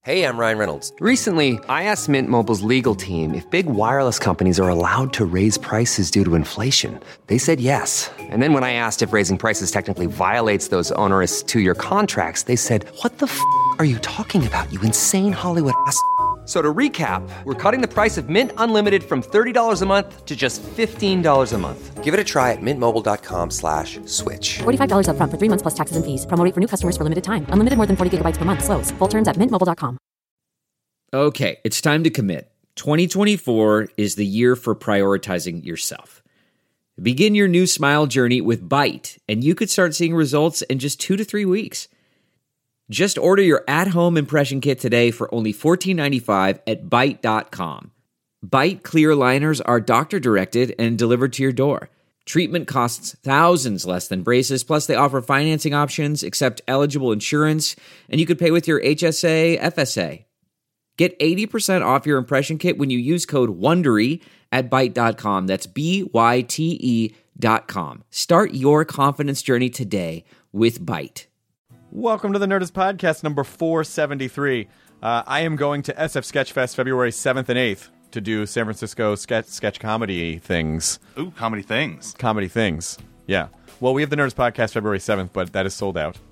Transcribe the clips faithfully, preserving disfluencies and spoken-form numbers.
Hey, I'm Ryan Reynolds. Recently, I asked Mint Mobile's legal team if big wireless companies are allowed to raise prices due to inflation. They said yes. And then when I asked if raising prices technically violates those onerous two-year contracts, they said, what the f*** are you talking about, you insane Hollywood ass f- So to recap, we're cutting the price of Mint Unlimited from thirty dollars a month to just fifteen dollars a month. Give it a try at mintmobile.com slash switch. forty-five dollars up front for three months plus taxes and fees. Promo rate for new customers for limited time. Unlimited more than forty gigabytes per month. Slows full terms at mint mobile dot com. Okay, it's time to commit. twenty twenty-four is the year for prioritizing yourself. Begin your new smile journey with Byte, and you could start seeing results in just two to three weeks. Just order your at-home impression kit today for only fourteen ninety-five at byte dot com. Byte clear aligners are doctor-directed and delivered to your door. Treatment costs thousands less than braces, plus they offer financing options, accept eligible insurance, and you could pay with your H S A, F S A. Get eighty percent off your impression kit when you use code WONDERY at byte dot com. That's B Y T E dot com. Start your confidence journey today with Byte. Welcome to the Nerdist Podcast number four seventy-three. Uh, I am going to S F Sketchfest February seventh and eighth to do San Francisco sketch, sketch comedy things. Ooh, comedy things. Comedy things, yeah. Well, we have the Nerdist Podcast February seventh, but that is sold out.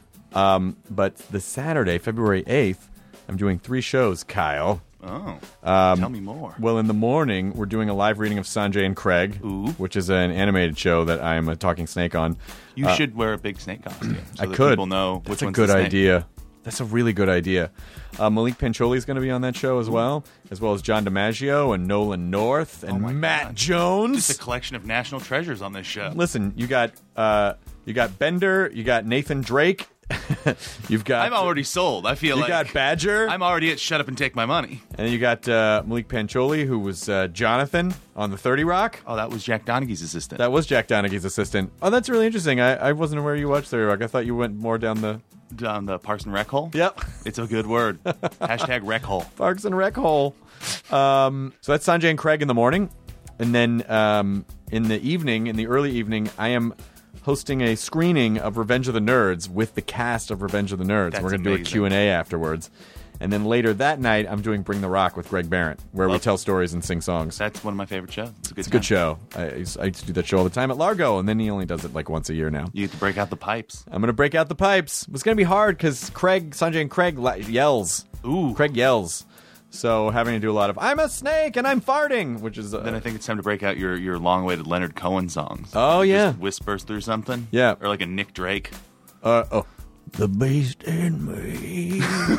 Um, but the Saturday, February eighth, I'm doing three shows, Kyle. Oh, um, tell me more. Well, in the morning, we're doing a live reading of Sanjay and Craig, Ooh. which is an animated show that I am a talking snake on. You uh, should wear a big snake costume so I that could. people know which That's a one's good the snake. idea. That's a really good idea. Uh, Malik Pancholi is going to be on that show as well, as well as John DiMaggio and Nolan North and Oh my Matt God. Jones. Just a collection of national treasures on this show. Listen, you got uh, you got Bender, you got Nathan Drake, you've got I'm already sold. I feel you like got Badger, I'm already at Shut Up and Take My Money. and then you got uh, Malik Pancholi, who was uh, Jonathan on the thirty Rock. Oh, that was Jack Donaghy's assistant. That was Jack Donaghy's assistant. Oh, that's really interesting. I, I wasn't aware you watched thirty Rock. I thought you went more down the Down the Parks and Rec hole? Yep. It's a good word. Hashtag rec hole. Parks and Rec hole. Um, so that's Sanjay and Craig in the morning. And then um, in the evening, in the early evening, I am hosting a screening of Revenge of the Nerds with the cast of Revenge of the Nerds. That's We're going to do a amazing. Q and A afterwards. And then later that night, I'm doing Bring the Rock with Greg Barrett, where we Love tell stories and sing songs. That's one of my favorite shows. It's a good, It's a good show. I used, I used to do that show all the time at Largo, and then he only does it like once a year now. You get to break out the pipes. I'm going to break out the pipes. It's going to be hard because Craig, Sanjay and Craig la- yells. Ooh. Craig yells. So having to do a lot of, I'm a snake and I'm farting, which is... Uh, Then I think it's time to break out your, your long-awaited Leonard Cohen songs. Oh, yeah. Just whispers through something. Yeah. Or like a Nick Drake. Uh, oh. The beast in me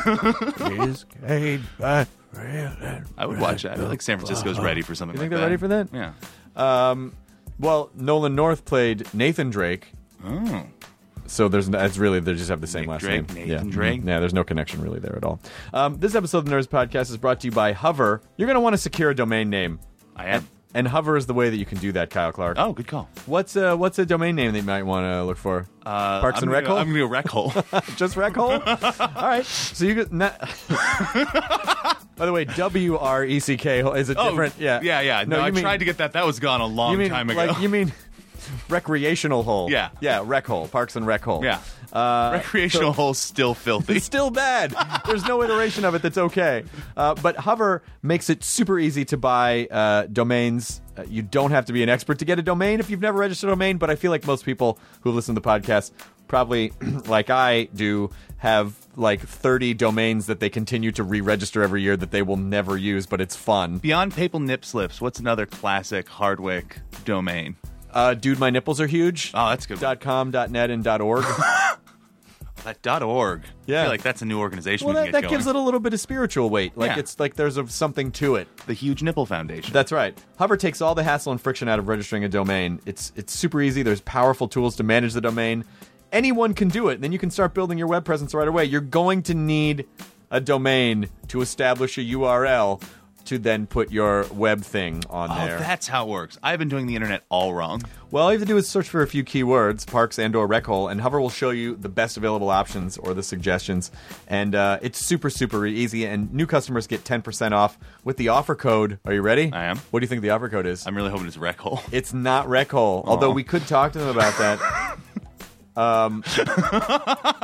is caged by thrill. I would watch that. I feel like San Francisco's ready for something You think like they're that. ready for that? Yeah. Um, well, Nolan North played Nathan Drake. Oh. So there's that's really they just have the same Nick last Drake, name. Nathan yeah. Drake. Yeah, there's no connection really there at all. Um, this episode of the Nerds Podcast is brought to you by Hover. You're going to want to secure a domain name. I am. And Hover is the way that you can do that, Kyle Clark. Oh, good call. What's a, what's a domain name that you might want to look for? Uh, Parks I'm and gonna Rec go- Hole? I'm going to go Rec Hole. Just Rec Hole? All right. So you get... Not, by the way, W R E C K is a different... Yeah, Yeah, yeah. No, you I mean- tried to get that. That was gone a long you mean, time ago. Like, you mean recreational hole. Yeah. Yeah, Rec Hole. Parks and Rec Hole. Yeah. Uh, Recreational so- hole's still filthy. It's still bad. There's no iteration of it that's okay. Uh, but Hover makes it super easy to buy uh, domains. Uh, you don't have to be an expert to get a domain if you've never registered a domain, but I feel like most people who listen to the podcast probably, like I do, have like thirty domains that they continue to re-register every year that they will never use, but it's fun. Beyond Papal Nip Slips, what's another classic Hardwick domain? Uh, dude, my nipples are huge. Oh, that's a good. Dot .com, dot .net, and .org. That dot .org. Yeah. I feel like that's a new organization Well, we that, can that get going. gives it a little bit of spiritual weight. Like Yeah. it's like there's a, something to it. The Huge Nipple Foundation. That's right. Hover takes all the hassle and friction out of registering a domain. It's it's super easy. There's powerful tools to manage the domain. Anyone can do it. Then you can start building your web presence right away. You're going to need a domain to establish a U R L to then put your web thing on oh, there. that's how it works. I've been doing the internet all wrong. Well, all you have to do is search for a few keywords, parks and or rec hole, and Hover will show you the best available options or the suggestions. And uh, it's super, super easy, and new customers get ten percent off with the offer code. Are you ready? I am. What do you think the offer code is? I'm really hoping it's Rec Hole. It's not rec hole, although we could talk to them about that. um,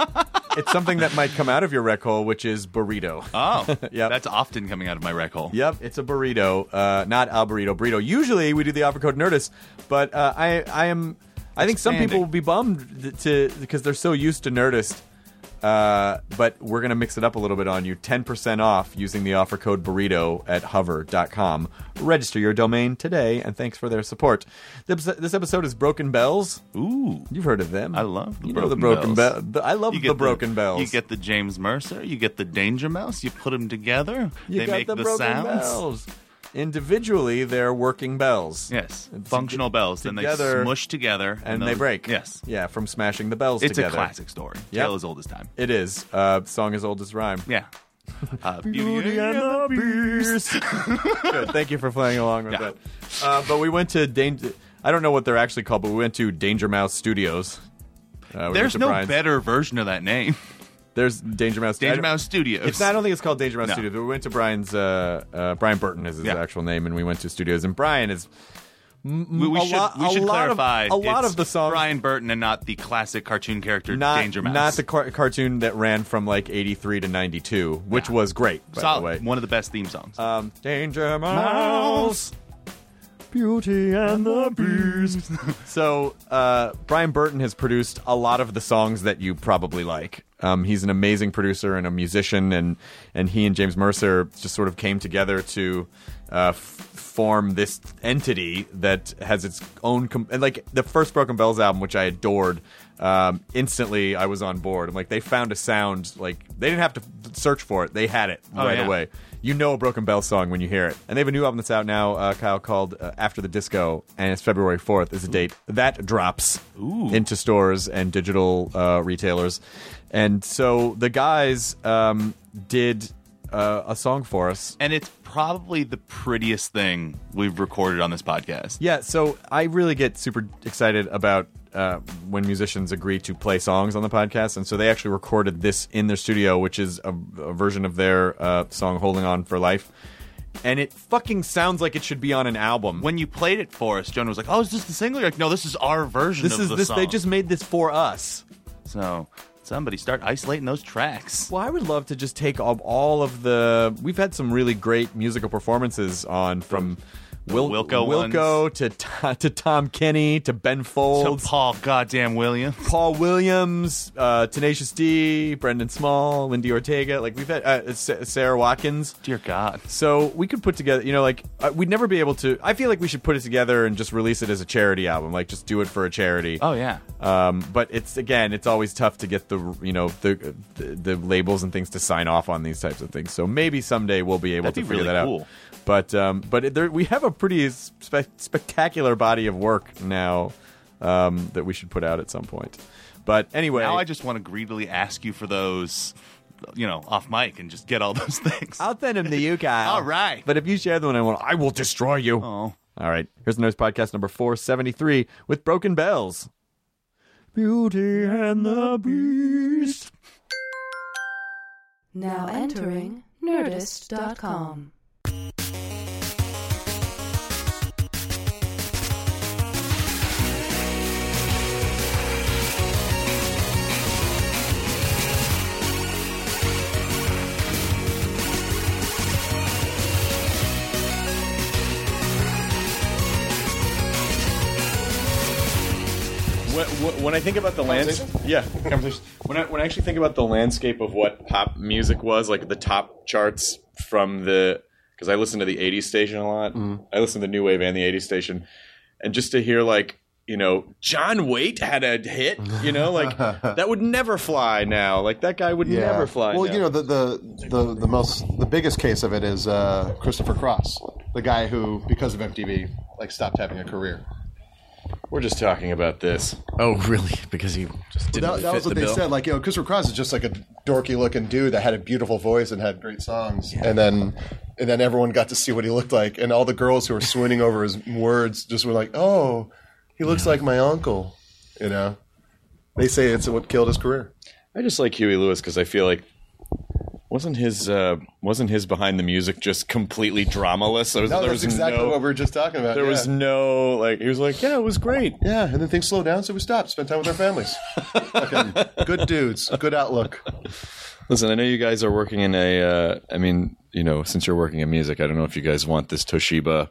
it's something that might come out of your rec hole, which is burrito. Oh, Yep. that's often coming out of my rec hole. Yep, it's a burrito, uh, not a burrito. Burrito. Usually we do the offer code Nerdist, but uh, I I am I think some people will be bummed to because they're so used to Nerdist. Uh, but we're gonna mix it up a little bit on you. ten percent off using the offer code burrito at hover dot com. Register your domain today, and thanks for their support. This this episode is Broken Bells. Ooh, You've heard of them. I love the you Broken know the Broken Bells. Be- I love You the get Broken Bells. You get the James Mercer. You get the Danger Mouse. You put them together. You they got make the, the, Broken sounds. Bells. Individually, they're working bells. Yes, And functional to- bells. Then they together- smush together and they those- break. Yes, Yeah, from smashing the bells it's together. a classic story. Yep. Tale as old as time. It is. Uh, song as old as rhyme. Yeah. Uh, Beauty and the Beast. Good. Thank you for playing along with Yeah. that. Uh, but we went to Danger. I don't know what they're actually called, but we went to Danger Mouse Studios. Uh, we went There's to no Brian's. better version of that name. There's Danger Mouse. I Danger don't- Mouse Studios. It's not, I don't think it's called Danger Mouse No. Studios. But we went to Brian's. Uh, uh, Brian Burton is his Yeah. actual name, and we went to studios. And Brian is. We, we a should, lot- we a should lot of- clarify. a lot it's of the songs- Brian Burton and not the classic cartoon character Not, Danger Mouse. not the car- cartoon that ran from like eighty-three to ninety-two, which Yeah. was great, by Solid. the way. One of the best theme songs. Um, Danger Mouse, Beauty and the Beast. So, uh, Brian Burton has produced a lot of the songs that you probably like. Um, he's an amazing producer and a musician, and, and he and James Mercer just sort of came together to uh, f- form this entity that has its own. Com- and like the first Broken Bells album, which I adored, um, instantly I was on board. I'm like, they found a sound, like, they didn't have to search for it, they had it Oh, right yeah. away. You know a Broken Bells song when you hear it. And they have a new album that's out now, uh, Kyle, called uh, After the Disco, and it's February fourth is the date. That drops Ooh. into stores and digital uh, retailers. And so the guys um, did uh, a song for us. and it's probably the prettiest thing we've recorded on this podcast. Yeah, so I really get super excited about uh, when musicians agree to play songs on the podcast, and so they actually recorded this in their studio, which is a, a version of their uh, song "Holding On for Life," and it fucking sounds like it should be on an album. When you played it for us, Jonah was like, "Oh, is this the single?" You're like, "No, this is our version this of is the this, song." they just made this for us. So somebody start isolating those tracks. Well, I would love to just take all, all of the. We've had some really great musical performances on from. Wil- Wilco Wilco to to to Tom Kenny to Ben So Folds. Paul goddamn Williams. Paul Williams, uh, Tenacious D, Brendan Small, Lindy Ortega. Like we've had uh, Sa- Sarah Watkins. Dear God. So we could put together, you know, like uh, we'd never be able to. I feel like we should put it together and just release it as a charity album, like just do it for a charity. Oh yeah. Um, but it's again, it's always tough to get the you know the, the the labels and things to sign off on these types of things. So maybe someday we'll be able That'd to be figure really that cool. out. But um, but it, there, we have a pretty spe- spectacular body of work now um, that we should put out at some point. But anyway, Now I just want to greedily ask you for those, you know, off mic and just get all those things. I'll send them to you, Kyle. All right. But if you share them, I want, I will destroy you. Oh. All right. Here's the Nerds Podcast number four seventy-three with Broken Bells. Beauty and the Beast. Now entering Nerdist dot com. When, when I think about the landscape, yeah, conversation. When I when I actually think about the landscape of what pop music was, like the top charts from the, because I listen to the eighties station a lot. Mm. I listen to the new wave and the eighties station, and just to hear like, you know, John Waite had a hit, you know, like that would never fly now. Like that guy would Yeah. never fly. Well, now. you know, the, the the the most the biggest case of it is uh, Christopher Cross, the guy who, because of M T V, like stopped having a career. We're just talking about this. Oh, really? Because he just didn't That, that fit was what the they bill? said. Like, you know, Christopher Cross is just like a dorky looking dude that had a beautiful voice and had great songs, and then and then everyone got to see what he looked like, and all the girls who were swooning over his words just were like, "Oh, he looks like my uncle." You know, they say it's what killed his career. I just like Huey Lewis because I feel like Wasn't his uh, wasn't his behind the music just completely dramaless? There was, No, there that's was exactly no, what we were just talking about. There yeah. was no like. He was like, "Yeah, it was great." Yeah, and then things slowed down, so we stopped. Spent time with our families. Fucking good dudes. Good outlook. Listen, I know you guys are working in a. Uh, I mean, you know, since you're working in music, I don't know if you guys want this Toshiba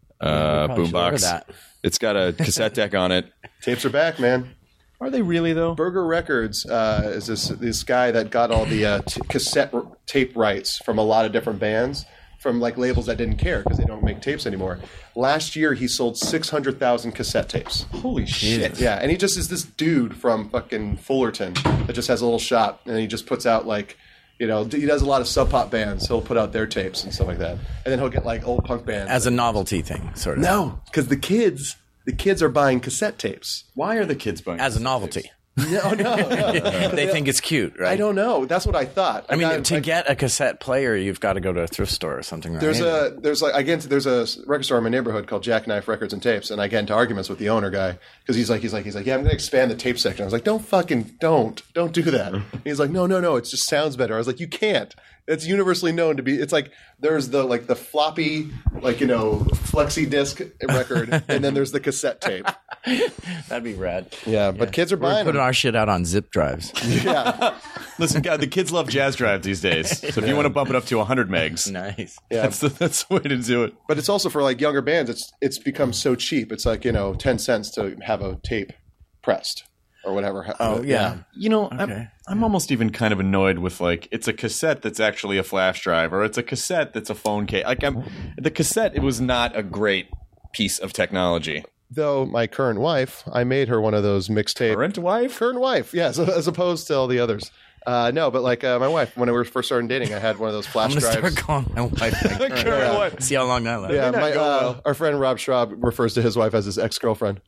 uh, probably should order boombox. that. It's got a cassette deck on it. Tapes are back, man. Are they really though? Burger Records uh, is this this guy that got all the uh, t- cassette r- tape rights from a lot of different bands, from like labels that didn't care because they don't make tapes anymore. Last year, he sold six hundred thousand cassette tapes. Holy shit! Yeah, and he just is this dude from fucking Fullerton that just has a little shop, and he just puts out like, you know, he does a lot of sub pop bands. He'll put out their tapes and stuff like that, and then he'll get like old punk bands As a novelty thing, sort of. no, because the kids. The kids are buying cassette tapes. Why are the kids buying As a cassette novelty. tapes? No, no, no. They think it's cute, right? I don't know. That's what I thought. I mean, got- to I- get a cassette player, you've got to go to a thrift store or something, right? there's a there's like again there's a record store in my neighborhood called Jackknife Records and Tapes, and I get into arguments with the owner guy because he's like he's like he's like yeah, I'm going to expand the tape section. I was like, don't fucking don't don't do that. And he's like, no no no, it just sounds better. I was like, you can't. It's universally known to be. It's like there's the like the floppy like you know flexi disc record, and then there's the cassette tape. That'd be rad. Yeah, but kids are We're buying putting them. our shit out on zip drives. Yeah, Listen, God, the kids love jazz drive these days. So if you want to bump it up to one hundred megs, Nice. yeah. that's the that's the way to do it. But it's also for like younger bands. It's it's become so cheap. It's like you know ten cents to have a tape pressed or whatever. Oh, yeah. You know, Okay. I'm, I'm almost even kind of annoyed with like it's a cassette that's actually a flash drive, or it's a cassette that's a phone case. Like I'm, the cassette, it was not a great piece of technology. Though my current wife, I made her one of those mixtape. Current wife? Current wife, yes, as opposed to all the others. Uh, no, but like uh, my wife, when we were first starting dating, I had one of those I'm flash going to drives. start calling my wife. my current Current wife. wife. See how long that lasts. Yeah, not my, go uh, well. our friend Rob Schraub refers to his wife as his ex-girlfriend.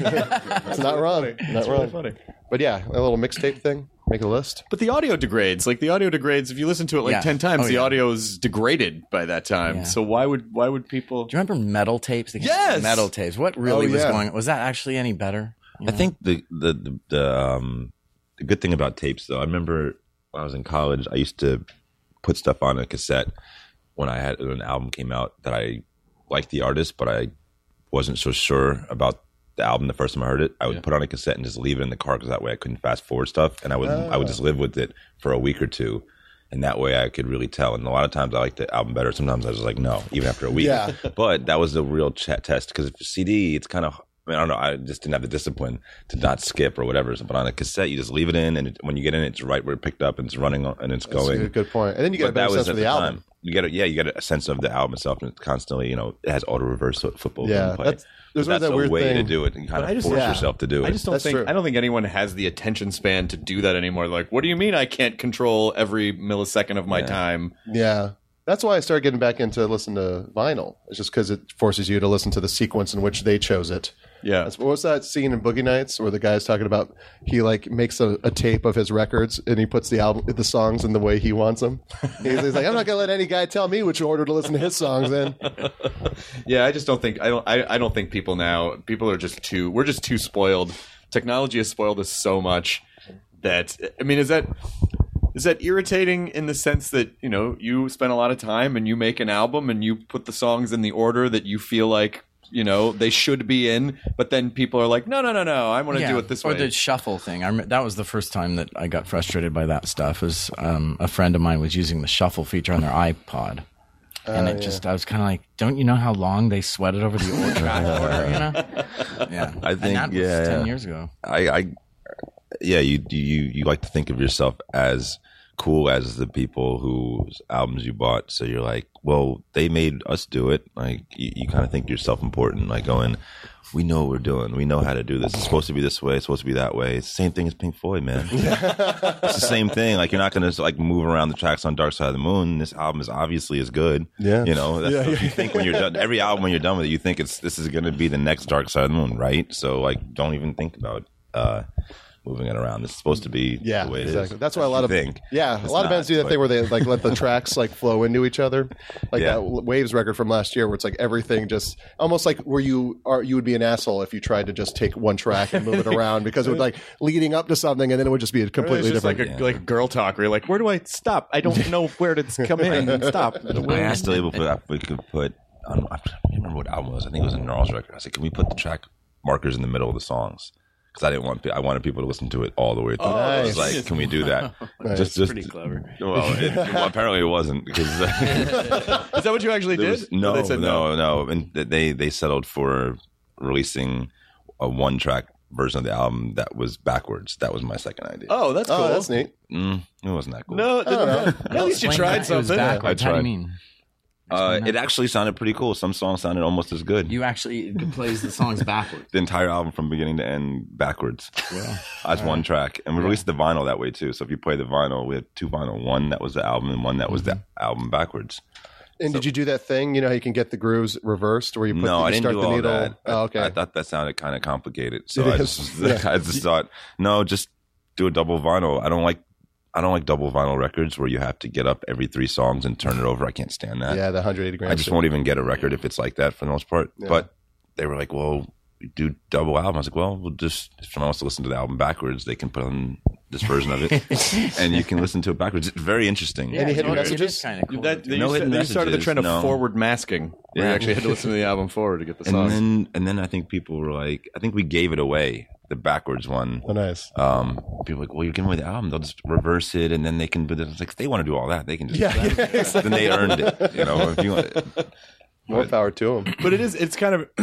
It's not wrong. Not wrong. funny. But yeah, a little mixtape thing. Make a list. But the audio degrades. Like the audio degrades. If you listen to it like Yeah. ten times, Oh, the yeah. audio is degraded by that time. Yeah. So why would why would people? Do you remember metal tapes? The Yes! Metal tapes. What really Oh, was yeah. going on? Was that actually any better? You I know? think the the the, the, um, the good thing about tapes, though, I remember when I was in college, I used to put stuff on a cassette when I had when an album came out that I liked the artist, but I wasn't so sure about the album the first time I heard it. I would Yeah. put on a cassette and just leave it in the car because that way I couldn't fast forward stuff, and I would I would just live with it for a week or two. And that way I could really tell. And a lot of times I liked the album better. Sometimes I was like, no, even after a week. Yeah. But that was the real chat test because if C D, it's kind of, I mean, I don't know. I just didn't have the discipline to not skip or whatever. But on a cassette, you just leave it in. And it, when you get in, it's right where it picked up and it's running on, and it's That's going. a good point. And then you get But a better that was sense for at the, the album. time. You get a, yeah, you get a sense of the album itself, and it's constantly, you know, it has auto reverse football. Yeah, gameplay. that's- there's But always that's that a weird way thing. to do it. And you kind But of I just- force yeah. yourself to do it. I just don't That's think true. I don't think anyone has the attention span to do that anymore. Like, what do you mean I can't control every millisecond of my Yeah. time? Yeah. That's why I started getting back into listen to vinyl. It's just because it forces you to listen to the sequence in which they chose it. Yeah. That's, what was that scene in Boogie Nights where the guy's talking about he like makes a, a tape of his records and he puts the album, the songs in the way he wants them. He's, he's like, I'm not gonna let any guy tell me which order to listen to his songs in. Yeah, I just don't think I don't I, I don't think people now people are just too we're just too spoiled. Technology has spoiled us so much that I mean, is that is that irritating in the sense that, you know, you spend a lot of time and you make an album and you put the songs in the order that you feel like, you know, they should be in, but then people are like, no, no, no, no, I want to Yeah, do it this or way. the shuffle thing. I rem- that was the first time that I got frustrated by that stuff. Was um, a friend of mine was using the shuffle feature on their iPod, and Oh, it yeah. just I was kind of like, don't you know how long they sweated over the old track order? You know? Yeah, I and think, that was yeah, ten yeah. years ago. I, I yeah, you you you like to think of yourself as cool as the people whose albums you bought. So you're like, well, they made us do it. Like you, you kind of think you're self-important, like going, we know what we're doing. We know how to do this. It's supposed to be this way. It's supposed to be that way. It's the same thing as Pink Floyd, man. It's the same thing. Like you're not going to like move around the tracks on Dark Side of the Moon. This album is obviously as good. Yeah. You know, that's Yeah, what yeah. you think when you're done. Every album when you're done with it, you think it's this is going to be the next Dark Side of the Moon, right? So like, don't even think about uh, moving it around. It's supposed to be Yeah, the way it exactly. is. That's why a lot You of think. yeah, It's a lot of not, bands do that but- thing where they like let the tracks like flow into each other, like Yeah. that Waves record from last year, where it's like everything just almost like where you are you would be an asshole if you tried to just take one track and move it around because it would like leading up to something and then it would just be a completely It's just different. like a, like a girl talk where you're like, where do I stop? I don't know where to come in and stop. I asked the label if we could put. On, I can't remember what album it was. I think it was a Gnarls record. I said, "Can we put the track markers in the middle of the songs?" Because I didn't want. I wanted people to listen to it all the way through. Oh, I was nice. like, "Can we do that?" Nice. Just, just Pretty clever. Well, it, well, apparently it wasn't because Is that what you actually there did? was, no, Or they said no, no, and they they settled for releasing a one track version of the album that was backwards. That was my second idea. Oh, that's cool. Oh, that's neat. Mm, it wasn't that cool. No, at least you Explain tried that. It was something. backwards. I How do tried. you mean? Uh, it actually sounded pretty cool. Some songs sounded almost as good. You actually plays the songs backwards. The entire album from beginning to end backwards as one track. And we released the vinyl that way too. So if you play the vinyl, we had two vinyl. One that was the album and one that was the album backwards. And did you do that thing? You know how you can get the grooves reversed, where you put No, you I didn't start do the all needle. that. Oh, okay. I, I thought that sounded kind of complicated. So It I is. just, Yeah. I just thought, no, just do a double vinyl. I don't like I don't like double vinyl records where you have to get up every three songs and turn it over. I can't stand that. yeah, the one hundred eighty grams. I just won't even get a record if it's like that for the most part. Yeah. But they were like, well, we do double album. I was like, well, we'll just, if someone wants to listen to the album backwards, they can put on this version of it and you can listen to it backwards. It's very interesting. Any hidden it is messages? kind of cool. That, to do. you, No said- hidden you started the messages, trend of no. forward masking, where Yeah. you actually had to listen to the album forward to get the And songs. then, and then I think people were like, I think we gave it away, the backwards one. Oh, nice. Um, people were like, well, you're giving away the album. They'll just reverse it, and then they can. But it's like if they want to do all that, they can just. Yeah, do that. yeah, exactly. Then they earned it. You know, if you want, More power to them. But it is it's kind of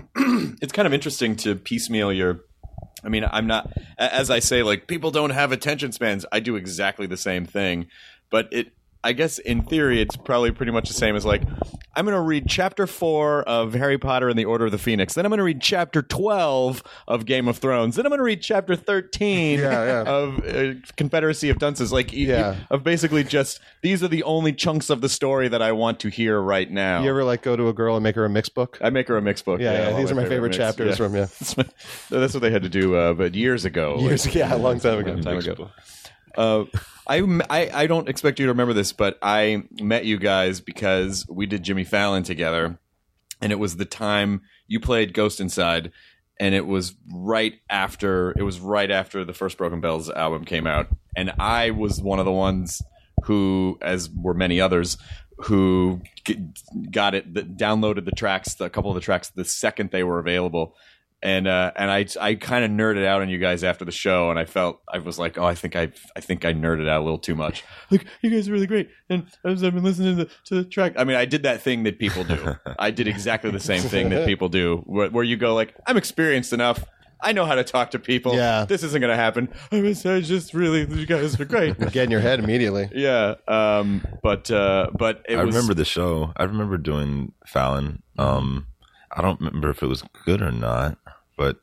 it's kind of interesting to piecemeal your I mean, I'm not as I say, like, people don't have attention spans. I do exactly the same thing. But it I guess in theory it's probably pretty much the same as like I'm going to read chapter four of Harry Potter and the Order of the Phoenix. Then I'm going to read chapter twelve of Game of Thrones. Then I'm going to read chapter thirteen Yeah, yeah. of uh, Confederacy of Dunces. Like, you- Yeah. you- of basically just these are the only chunks of the story that I want to hear right now. You ever like go to a girl and make her a mixed book? I make her a mixed book. Yeah, yeah, all these are my favorite mix. chapters Yeah. from, yeah. That's my- That's what they had to do, uh, but years ago. Years, Like, yeah, a long time ago. time ago. Uh, I, I I don't expect you to remember this, but I met you guys because we did Jimmy Fallon together, and it was the time you played Ghost Inside, and it was right after it was right after the first Broken Bells album came out, and I was one of the ones who, as were many others, who g- got it, that downloaded the tracks, a couple of the tracks, the second they were available. And uh, and I I kind of nerded out on you guys after the show, and I felt I was like, oh, I think I I think I nerded out a little too much. Like, you guys are really great, and as I've been listening to the, to the track, I mean, I did that thing that people do. I did exactly the same thing that people do, where, where you go like, I'm experienced enough. I know how to talk to people. Yeah. This isn't going to happen. I was I just really, you guys are great. Get in your head immediately. Yeah. Um. But uh. But it I was. remember the show. I remember doing Fallon. Um, I don't remember if it was good or not, but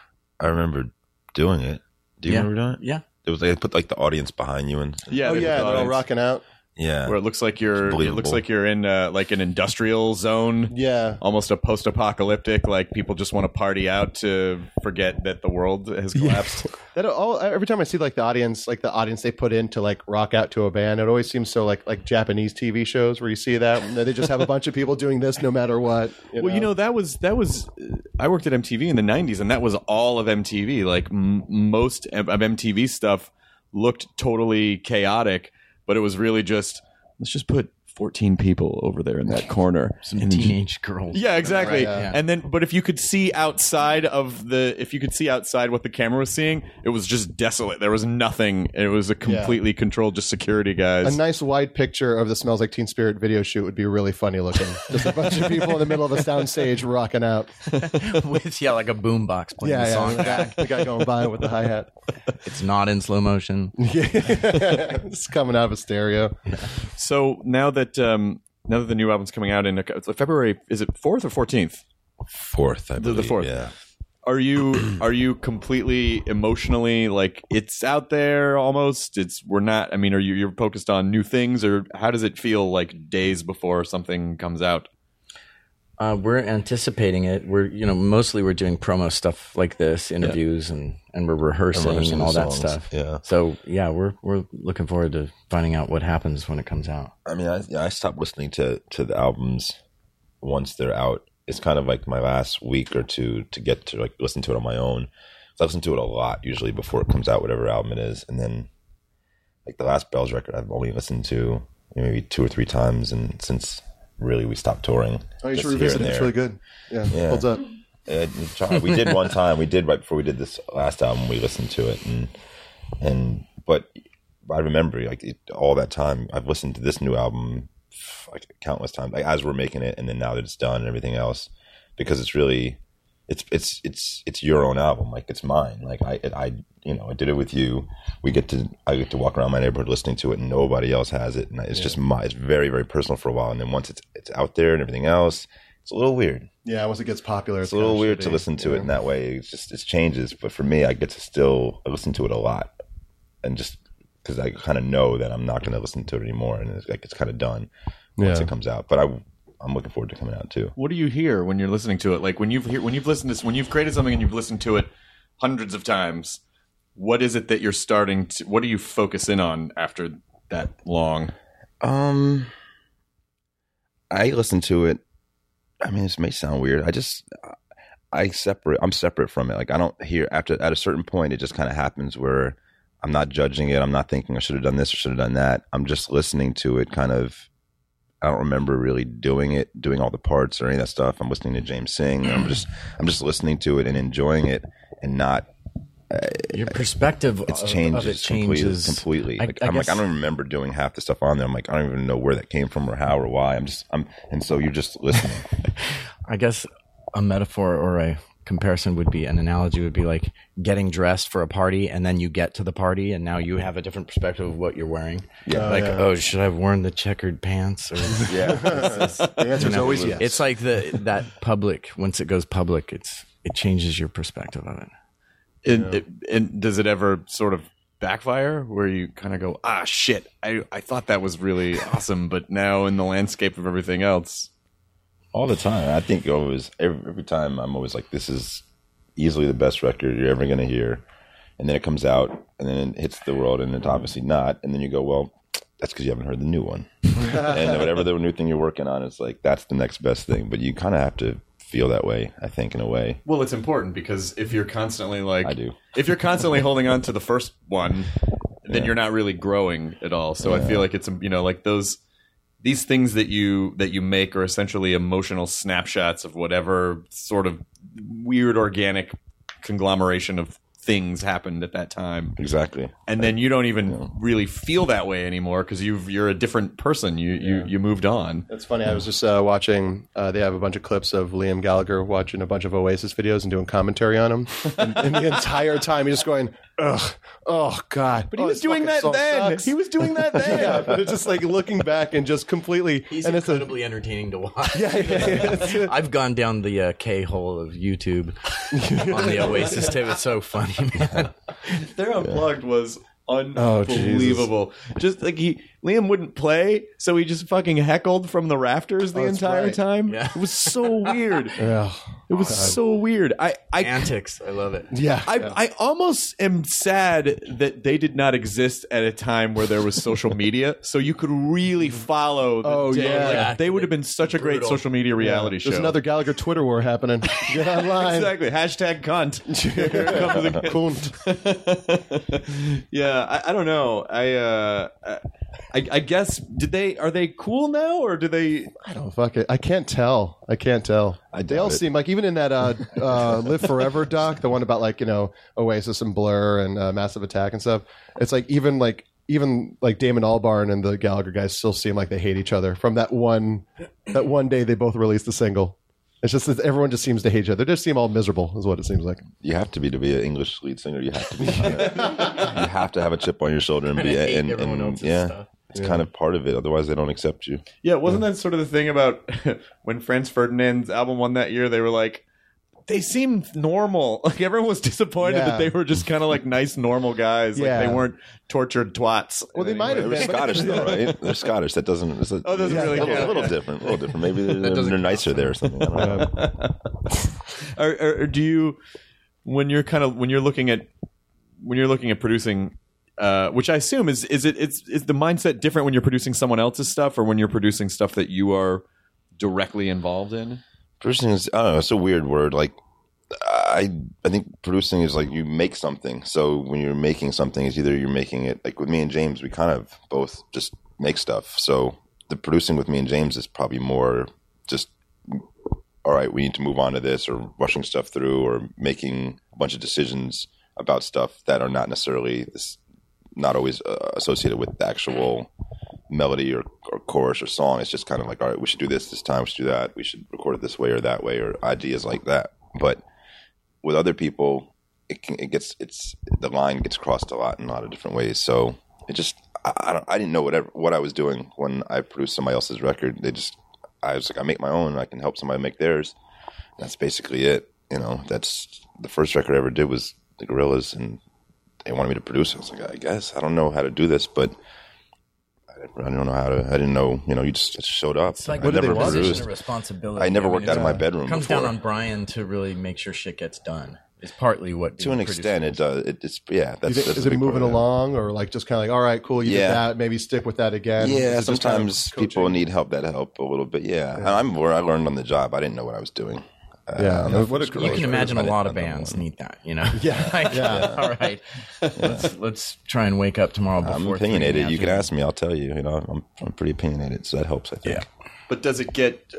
I remember doing it. Do you Yeah. remember doing it? Yeah. It was like they put like the audience behind you and Yeah. Oh, they put yeah, the they're all audience- rocking out. yeah. Where it looks like you're. It's It looks believable. like you're in uh, like an industrial zone. Yeah. Almost a post-apocalyptic, like people just want to party out to forget that the world has collapsed. That all every time I see like the audience, like the audience they put in to like rock out to a band, it always seems so like like Japanese T V shows where you see that and they just have a bunch of people doing this no matter what. You Well, you know? know that was that was. uh, I worked at M T V in the nineties, and that was all of M T V. Like m- most of M T V stuff looked totally chaotic, but it was really just let's just put fourteen people over there in that corner. Some And then ju- teenage girls. Yeah, exactly. Right, yeah. And then, but if you could see outside of the, if you could see outside what the camera was seeing, it was just desolate. There was nothing. It was a completely controlled, just security guys. a nice wide picture of the Smells Like Teen Spirit video shoot would be really funny looking. Just a bunch of people in the middle of a sound stage rocking out. With, yeah, like a boombox playing Yeah, the yeah. song. The guy, the guy going by with the hi hat. It's not in slow motion. It's coming out of a stereo. So now that um, now that the new album's coming out in a, February, is it fourth or fourteenth? Fourth, I The- believe. the fourth. Yeah. Are you are you completely emotionally like it's out there almost? It's we're not. I mean, are you you're focused on new things, or how does it feel like days before something comes out? Uh, we're anticipating it. We're, you know, mostly we're doing promo stuff like this, interviews, yeah. and, and we're rehearsing and, and all that stuff. Yeah. So yeah, we're we're looking forward to finding out what happens when it comes out. I mean, I, yeah, I stopped listening to, to the albums once they're out. It's kind of like my last week or two to get to like listen to it on my own. So I listen to it a lot usually before it comes out, whatever album it is, and then like the last Bells record, I've only listened to maybe two or three times, and since. Really, we stopped touring. Oh, you should revisit it. It's really good. Yeah, yeah. Holds up. Uh, we did one time. We did right before we did this last album. We listened to it, and and but I remember like it, all that time. I've listened to this new album like countless times, like as we're making it, and then now that it's done and everything else, because it's really it's it's it's it's your own album. Like it's mine. Like I I you know I did it with you. We get to I get to walk around my neighborhood listening to it, and nobody else has it. And it's yeah. just my. It's very very personal for a while, and then once it's it's out there and everything else, it's a little weird. Yeah, once it gets popular, it's, it's a little weird shitty. to listen to yeah. it in that way. It's just it changes. But for me, I get to still I listen to it a lot, and just because I kind of know that I'm not going to listen to it anymore, and it's like it's kind of done once yeah. it comes out. But I. I'm looking forward to coming out too. What do you hear when you're listening to it? Like when you've hear, when you've listened to when you've created something and you've listened to it hundreds of times. What is it that you're starting to? What do you focus in on after that long? Um, I listen to it. I mean, this may sound weird. I just I separate. I'm separate from it. Like I don't hear after at a certain point. It just kind of happens where I'm not judging it. I'm not thinking I should have done this or should have done that. I'm just listening to it kind of. I don't remember really doing it, doing all the parts or any of that stuff. I'm listening to James sing. I'm just, I'm just listening to it and enjoying it, and not. Uh, Your perspective it's of, changes of it changes completely. completely. I, like, I I'm guess, like, I don't remember doing half the stuff on there. I'm like, I don't even know where that came from or how or why. I'm just, I'm, and so you're just listening. I guess a metaphor or a comparison would be an analogy would be like getting dressed for a party, and then you get to the party and now you have a different perspective of what you're wearing. Yeah. Like, yeah. oh, should I have worn the checkered pants? Or, yeah. The answer is always yes. It's like the that public, once it goes public, it's it changes your perspective of it. And, yeah. it, and does it ever sort of backfire where you kind of go, ah, shit, I, I thought that was really awesome, but now in the landscape of everything else. All the time. I think always every, every time I'm always like, this is easily the best record you're ever going to hear. And then it comes out and then it hits the world and it's obviously not. And then you go, well, that's because you haven't heard the new one. And whatever the new thing you're working on, it's like, that's the next best thing. But you kind of have to feel that way, I think, in a way. Well, it's important because if you're constantly like, I do. If you're constantly holding on to the first one, then yeah. you're not really growing at all. So yeah. I feel like it's, you know, like those, these things that you that you make are essentially emotional snapshots of whatever sort of weird organic conglomeration of things happened at that time. Exactly. And then you don't even yeah. really feel that way anymore because you've you're a different person. You you, yeah. you moved on. That's funny. I was just uh, watching. Uh, they have a bunch of clips of Liam Gallagher watching a bunch of Oasis videos and doing commentary on them. And, and the entire time he's just going, ugh, oh god. But he oh, was doing that then. Sucks. He was doing that then. Yeah, but it's just like looking back and just completely. He's and incredibly it's a, entertaining to watch. Yeah, yeah, yeah. I've gone down the uh, K hole of YouTube on the Oasis tape. It's so funny, man. Their Unplugged yeah. was Oh, unbelievable. Jesus. Just like he, Liam wouldn't play, so he just fucking heckled from the rafters the Oh, that's entire right. time. Yeah. It was so weird. Yeah. It was God. so weird. I, I Antics. I love it. Yeah. I, yeah. I almost am sad that they did not exist at a time where there was social media, so you could really follow. The Oh, day. yeah. Like, they would have been such a great Brutal. social media reality show. There's another Gallagher Twitter war happening. Get online. Exactly. Hashtag cunt. Here it comes again. Cunt. Yeah, I, I don't know. I, uh, I I guess did they are they cool now or do they? I don't fuck it. I can't tell. I can't tell. I they all doubt it. seem like even in that uh, uh, Live Forever doc, the one about like you know Oasis and Blur and uh, Massive Attack and stuff. It's like even like even like Damon Albarn and the Gallagher guys still seem like they hate each other from that one that one day they both released a single. It's just that everyone just seems to hate each other. They just seem all miserable, is what it seems like. You have to be to be an English lead singer. You have to be. Kinda, you have to have a chip on your shoulder and be. Kinda hate And, everyone and else's yeah, stuff. it's kind of part of it. Otherwise, they don't accept you. Yeah, wasn't that sort of the thing about when Franz Ferdinand's album won that year? They were like, they seem normal. Like everyone was disappointed Yeah. that they were just kind of like nice, normal guys. Yeah. Like they weren't tortured twats. Well, they might have They're been. Scottish though, right? They're Scottish. That doesn't. It's a, Oh, doesn't yeah, really a little, count. a little different. A little different. Maybe they're, they're, they're nicer there or something. I don't know. or, or, or do you, when you're kind of when you're looking at when you're looking at producing, uh, which I assume is is it it's is the mindset different when you're producing someone else's stuff or when you're producing stuff that you are directly involved in? Producing is, I don't know, it's a weird word. Like, I I think producing is like you make something. So when you're making something, it's either you're making it, like with me and James, we kind of both just make stuff. So the producing with me and James is probably more just, all right, we need to move on to this, or rushing stuff through, or making a bunch of decisions about stuff that are not necessarily, this, not always uh, associated with the actual melody or, or chorus or song. It's just kind of like, all right, we should do this this time, we should do that, we should record it this way or that way, or ideas like that. But with other people, it can, it gets it's the line gets crossed a lot in a lot of different ways. So it just I, I don't I didn't know whatever what I was doing when I produced somebody else's record. They just I was like, I make my own, I can help somebody make theirs. That's basically it. You know, that's the first record I ever did was the Gorillaz, and they wanted me to produce it. I was like, I guess I don't know how to do this, but I don't know how to. I didn't know. You know, you just, just showed up. It's like I a never position produced. of responsibility. I never I mean, worked out of my it's- bedroom. It comes before. down on Brian to really make sure shit gets done. It's partly what To an extent, it does. It, it's yeah. You That's, think- that's is a it big part moving of it. along, or like just kind of like, all right, cool, you Yeah. did that, maybe stick with that again? Is Yeah, it just kind of sometimes coaching? people need help. That help a little bit. Yeah, And I'm where I learned on the job. I didn't know what I was doing. Uh, Yeah, I don't know if what it a was You Gorillaz can or imagine a I didn't- lot of I don't know. bands need that, you know? Yeah, Like, yeah. All right. Let's, let's try and wake up tomorrow before I'm three in the opinionated. You can afternoon. ask me. I'll tell you. You know, I'm I'm pretty opinionated, so that helps. I think. Yeah. But does it get?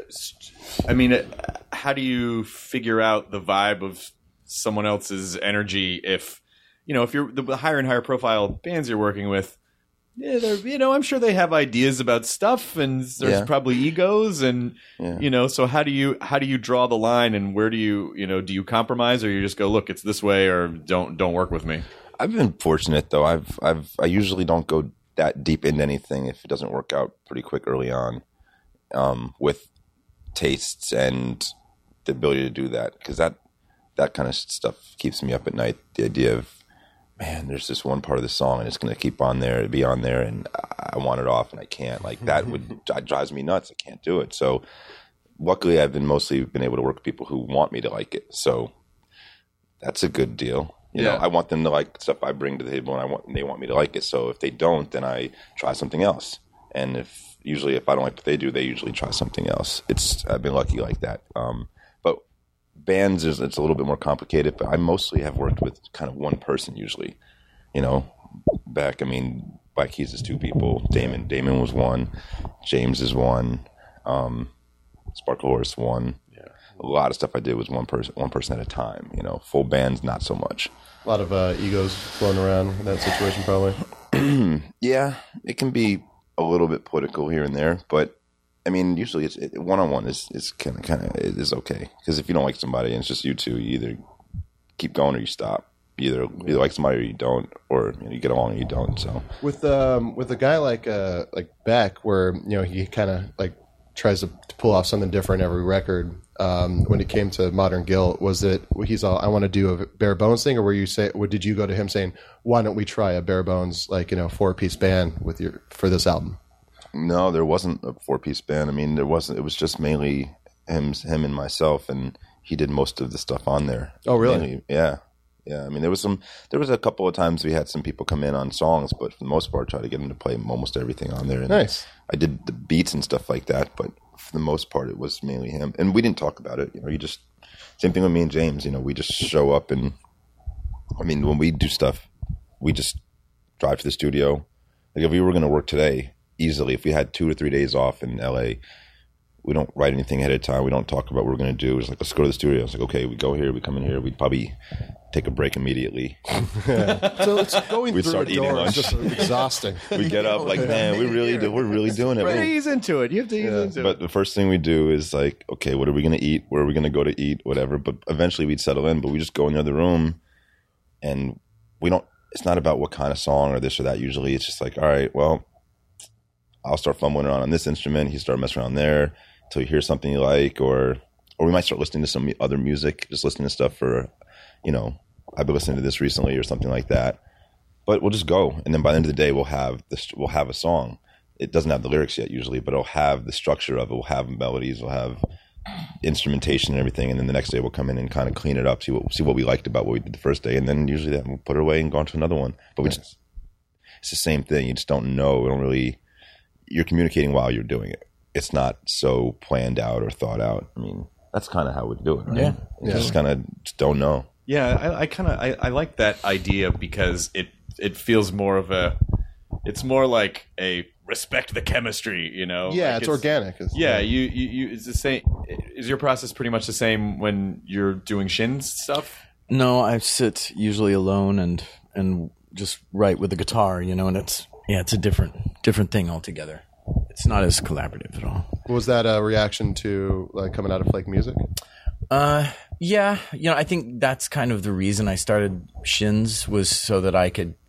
I mean, uh, how do you figure out the vibe of someone else's energy? If you know, if you're the higher and higher profile bands you're working with, yeah, they're you know, I'm sure they have ideas about stuff, and there's Yeah. probably egos, and Yeah. you know, so how do you how do you draw the line, and where do you you know do you compromise, or you just go, look, it's this way, or don't don't work with me? I've been fortunate though. I've I've I usually don't go that deep into anything if it doesn't work out pretty quick early on, um, with tastes and the ability to do that, because that that kind of stuff keeps me up at night. The idea of, man, there's this one part of the song and it's going to keep on there, be on there, and I want it off and I can't. Like that would that drives me nuts. I can't do it. So luckily, I've been mostly been able to work with people who want me to like it. So that's a good deal. You Yeah. know, I want them to like stuff I bring to the table, and I want and they want me to like it. So if they don't, then I try something else. And if usually if I don't like what they do, they usually try something else. It's I've been lucky like that. Um, but bands is it's a little bit more complicated. But I mostly have worked with kind of one person usually. You know, back I mean, Black Keys is two people. Damon Damon was one. James is one. Um, Sparkle Horse one. A lot of stuff I did was one person, one person at a time. You know, full bands, not so much. A lot of uh, egos floating around in that situation, probably. Yeah, it can be a little bit political here and there, but I mean, usually it's one on one is is kind of kind of is okay, because if you don't like somebody and it's just you two, you either keep going or you stop. You either you either like somebody or you don't, or you know, you get along or you don't. So With um with a guy like uh like Beck, where you know he kind of like tries to, to pull off something different every record. Um, when it came to Modern Guilt, was it he's all I want to do a bare bones thing, or were you say, or did you go to him saying, why don't we try a bare bones like you know four piece band with your for this album? no, there wasn't a four piece band. I mean, there wasn't. It was just mainly him, him and myself, and he did most of the stuff on there. Oh, really? Mainly, yeah. Yeah, I mean, there was some. There was a couple of times we had some people come in on songs, but for the most part, try to get them to play almost everything on there. And Nice. I did the beats and stuff like that, but for the most part, it was mainly him. And we didn't talk about it. You know, you just same thing with me and James. You know, we just show up, and I mean, when we do stuff, we just drive to the studio. Like if we were going to work today, easily, if we had two or three days off in L A, we don't write anything ahead of time. We don't talk about what we're going to do. It's like, let's go to the studio. It's like, okay, we go here, we come in here. We'd probably take a break immediately. So it's going We'd through start a eating door lunch. is just exhausting. We get up like, man, we really do. We're really doing it. You have to We- ease into it. You have to ease into But it. the first thing we do is like, okay, what are we going to eat? Where are we going to go to eat? Whatever. But eventually we'd settle in, but we just go in the other room, and we don't, it's not about what kind of song or this or that. Usually it's just like, all right, well, I'll start fumbling around on this instrument. He start messing around there until you hear something you like, or or we might start listening to some other music, just listening to stuff for, you know, I've been listening to this recently or something like that. But we'll just go, and then by the end of the day, we'll have this. We'll have a song. It doesn't have the lyrics yet usually, but it'll have the structure of it. We'll have melodies. We'll have instrumentation and everything, and then the next day we'll come in and kind of clean it up, see what see what we liked about what we did the first day, and then usually then we'll put it away and go on to another one. But we just, it's the same thing. You just don't know. We don't really. You're communicating while you're doing it. It's not so planned out or thought out. I mean, that's kind of how we do it, right? Yeah, You yeah. just kind of just don't know. Yeah, I, I kind of I, I like that idea because it it feels more of a. It's more like a respect the chemistry, you know. Yeah, like it's organic. It's- yeah, you, you you it's the same. Is your process pretty much the same when you're doing Shins stuff? No, I sit usually alone and and just write with the guitar, you know, and it's yeah, it's a different different thing altogether. It's not as collaborative at all. Was that a reaction to like coming out of Flake Music? Uh, yeah, you know, I think that's kind of the reason I started Shins was so that I could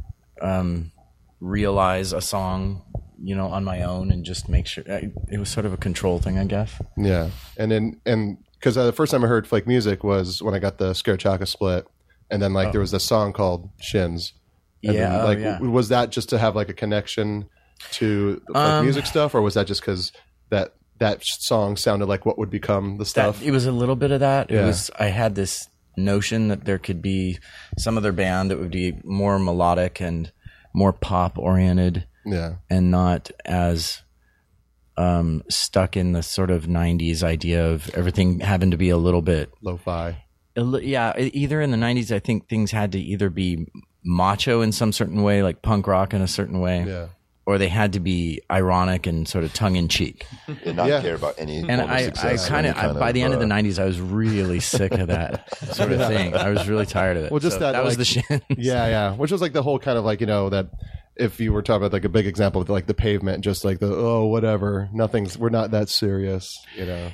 um, realize a song, you know, on my own and just make sure I, it was sort of a control thing, I guess. Yeah, and then and because uh, the first time I heard Flake Music was when I got the Scare Chaka split, and then like Oh. there was this song called Shins. And Yeah, then, oh, like yeah. w- was that just to have like a connection to the Flake Um, Music stuff, or was that just because that that song sounded like what would become the stuff? That, it was a little bit of that. It Yeah. was. I had this notion that there could be some other band that would be more melodic and more pop oriented, Yeah. and not as um, stuck in the sort of nineties idea of everything having to be a little bit Lo-fi. a li- Yeah, e- either in the nineties, I think things had to either be macho in some certain way, like punk rock in a certain way, Yeah. or they had to be ironic and sort of tongue in cheek. And not Yeah. care about any And form of I, I success or kind any of, by the end of the uh, nineties, I was really sick of that sort of thing. I was really tired of it. Well, just So that, that was like- the Shins. Yeah, yeah. Which was like the whole kind of like, you know, that if you were talking about like a big example of like the Pavement, just like the, oh, whatever, nothing's, we're not that serious, you know.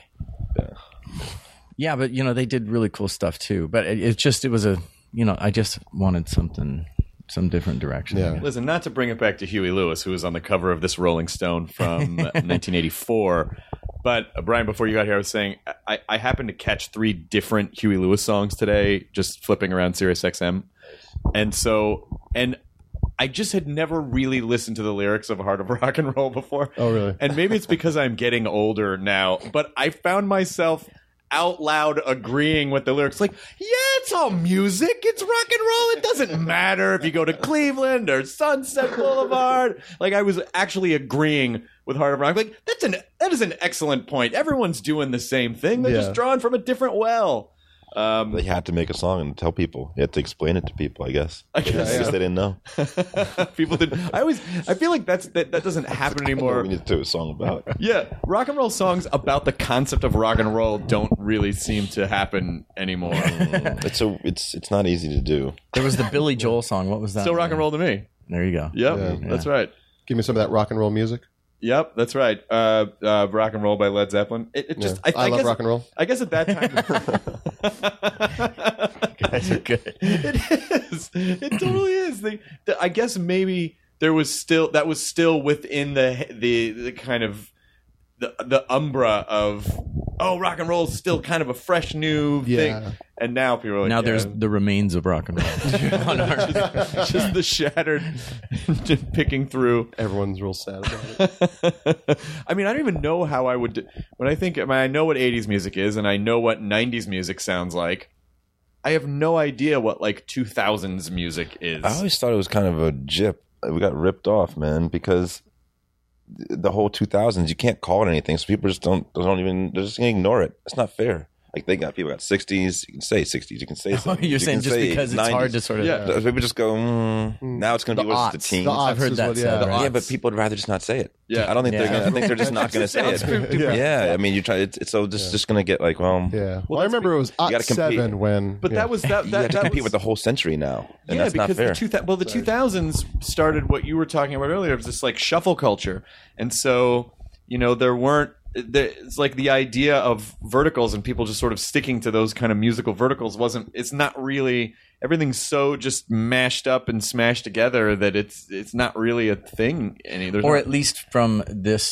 Yeah, but you know they did really cool stuff too. But it, it just it was a you know I just wanted something some different direction. Yeah. I guess. Listen, not to bring it back to Huey Lewis, who was on the cover of this Rolling Stone from nineteen eighty-four. But uh, Brian, before you got here, I was saying I, I happened to catch three different Huey Lewis songs today, just flipping around Sirius X M, and so and I just had never really listened to the lyrics of Heart of Rock and Roll before. Oh, really? And maybe it's because I'm getting older now, but I found myself out loud agreeing with the lyrics. Like, yeah, it's all music. It's rock and roll. It doesn't matter if you go to Cleveland or Sunset Boulevard. Like, I was actually agreeing with Heart of Rock. Like, that's an that is an excellent point. Everyone's doing the same thing. They're Yeah. just drawing from a different well. Um, They had to make a song and tell people. You had to explain it to people, I guess. I guess, guess yeah. they didn't know. people did. I always. I feel like that's that, that doesn't happen What anymore. we need to do a song about. Yeah, rock and roll songs about the concept of rock and roll don't really seem to happen anymore. It's a, it's it's not easy to do. There was the Billy Joel song. What was that? Still rock and roll to me. There you go. Yep, Yeah. that's right. Give me some of that rock and roll music. Yep, that's right. Uh, uh, rock and roll by Led Zeppelin. It, it just. Yeah. I, I love guess, rock and roll. I guess at that time. Guys are good. It is. It totally is. The, the, I guess maybe there was still that was still within the the the kind of the the umbra of oh rock and roll is still kind of a fresh new Yeah. thing, and now people are like Now yeah, there's the remains of rock and roll. On our- just, just the shattered, just picking through. Everyone's real sad about it. I mean, I don't even know how I would. When I think, I, mean, I know what eighties music is, and I know what nineties music sounds like. I have no idea what like two thousands music is. I always thought it was kind of a jip. We got ripped off, man, because the whole two thousands, you can't call it anything, so people just don't don't even they're just gonna ignore it. It's not fair. Like they got people got sixties, you can say sixties, you can say seventies, You're you saying can just say because it's nineties. hard to sort of. Yeah. People just go. Mm, now it's going to The be what's the aughts. teens. The aughts I've heard is that what- said, yeah. right? Yeah, but people would rather just not say it. Yeah. I don't think Yeah. they're. Gonna, I think they're just not going to say it. Yeah. Yeah, I mean, you try. It's, it's so just just going to get like, well, Yeah. Well, that's I remember it was gotta Ot compete. seven when. But yeah. that was that. you that, have to that compete was, with the whole century now, and yeah, that's because not fair. the two thou- well, the two thousands started what you were talking about earlier. It was this like shuffle culture, and so you know there weren't. There, it's like the idea of verticals and people just sort of sticking to those kind of musical verticals wasn't. It's not really. Everything's so just mashed up and smashed together that it's it's not really a thing any. There's Or no- at least from this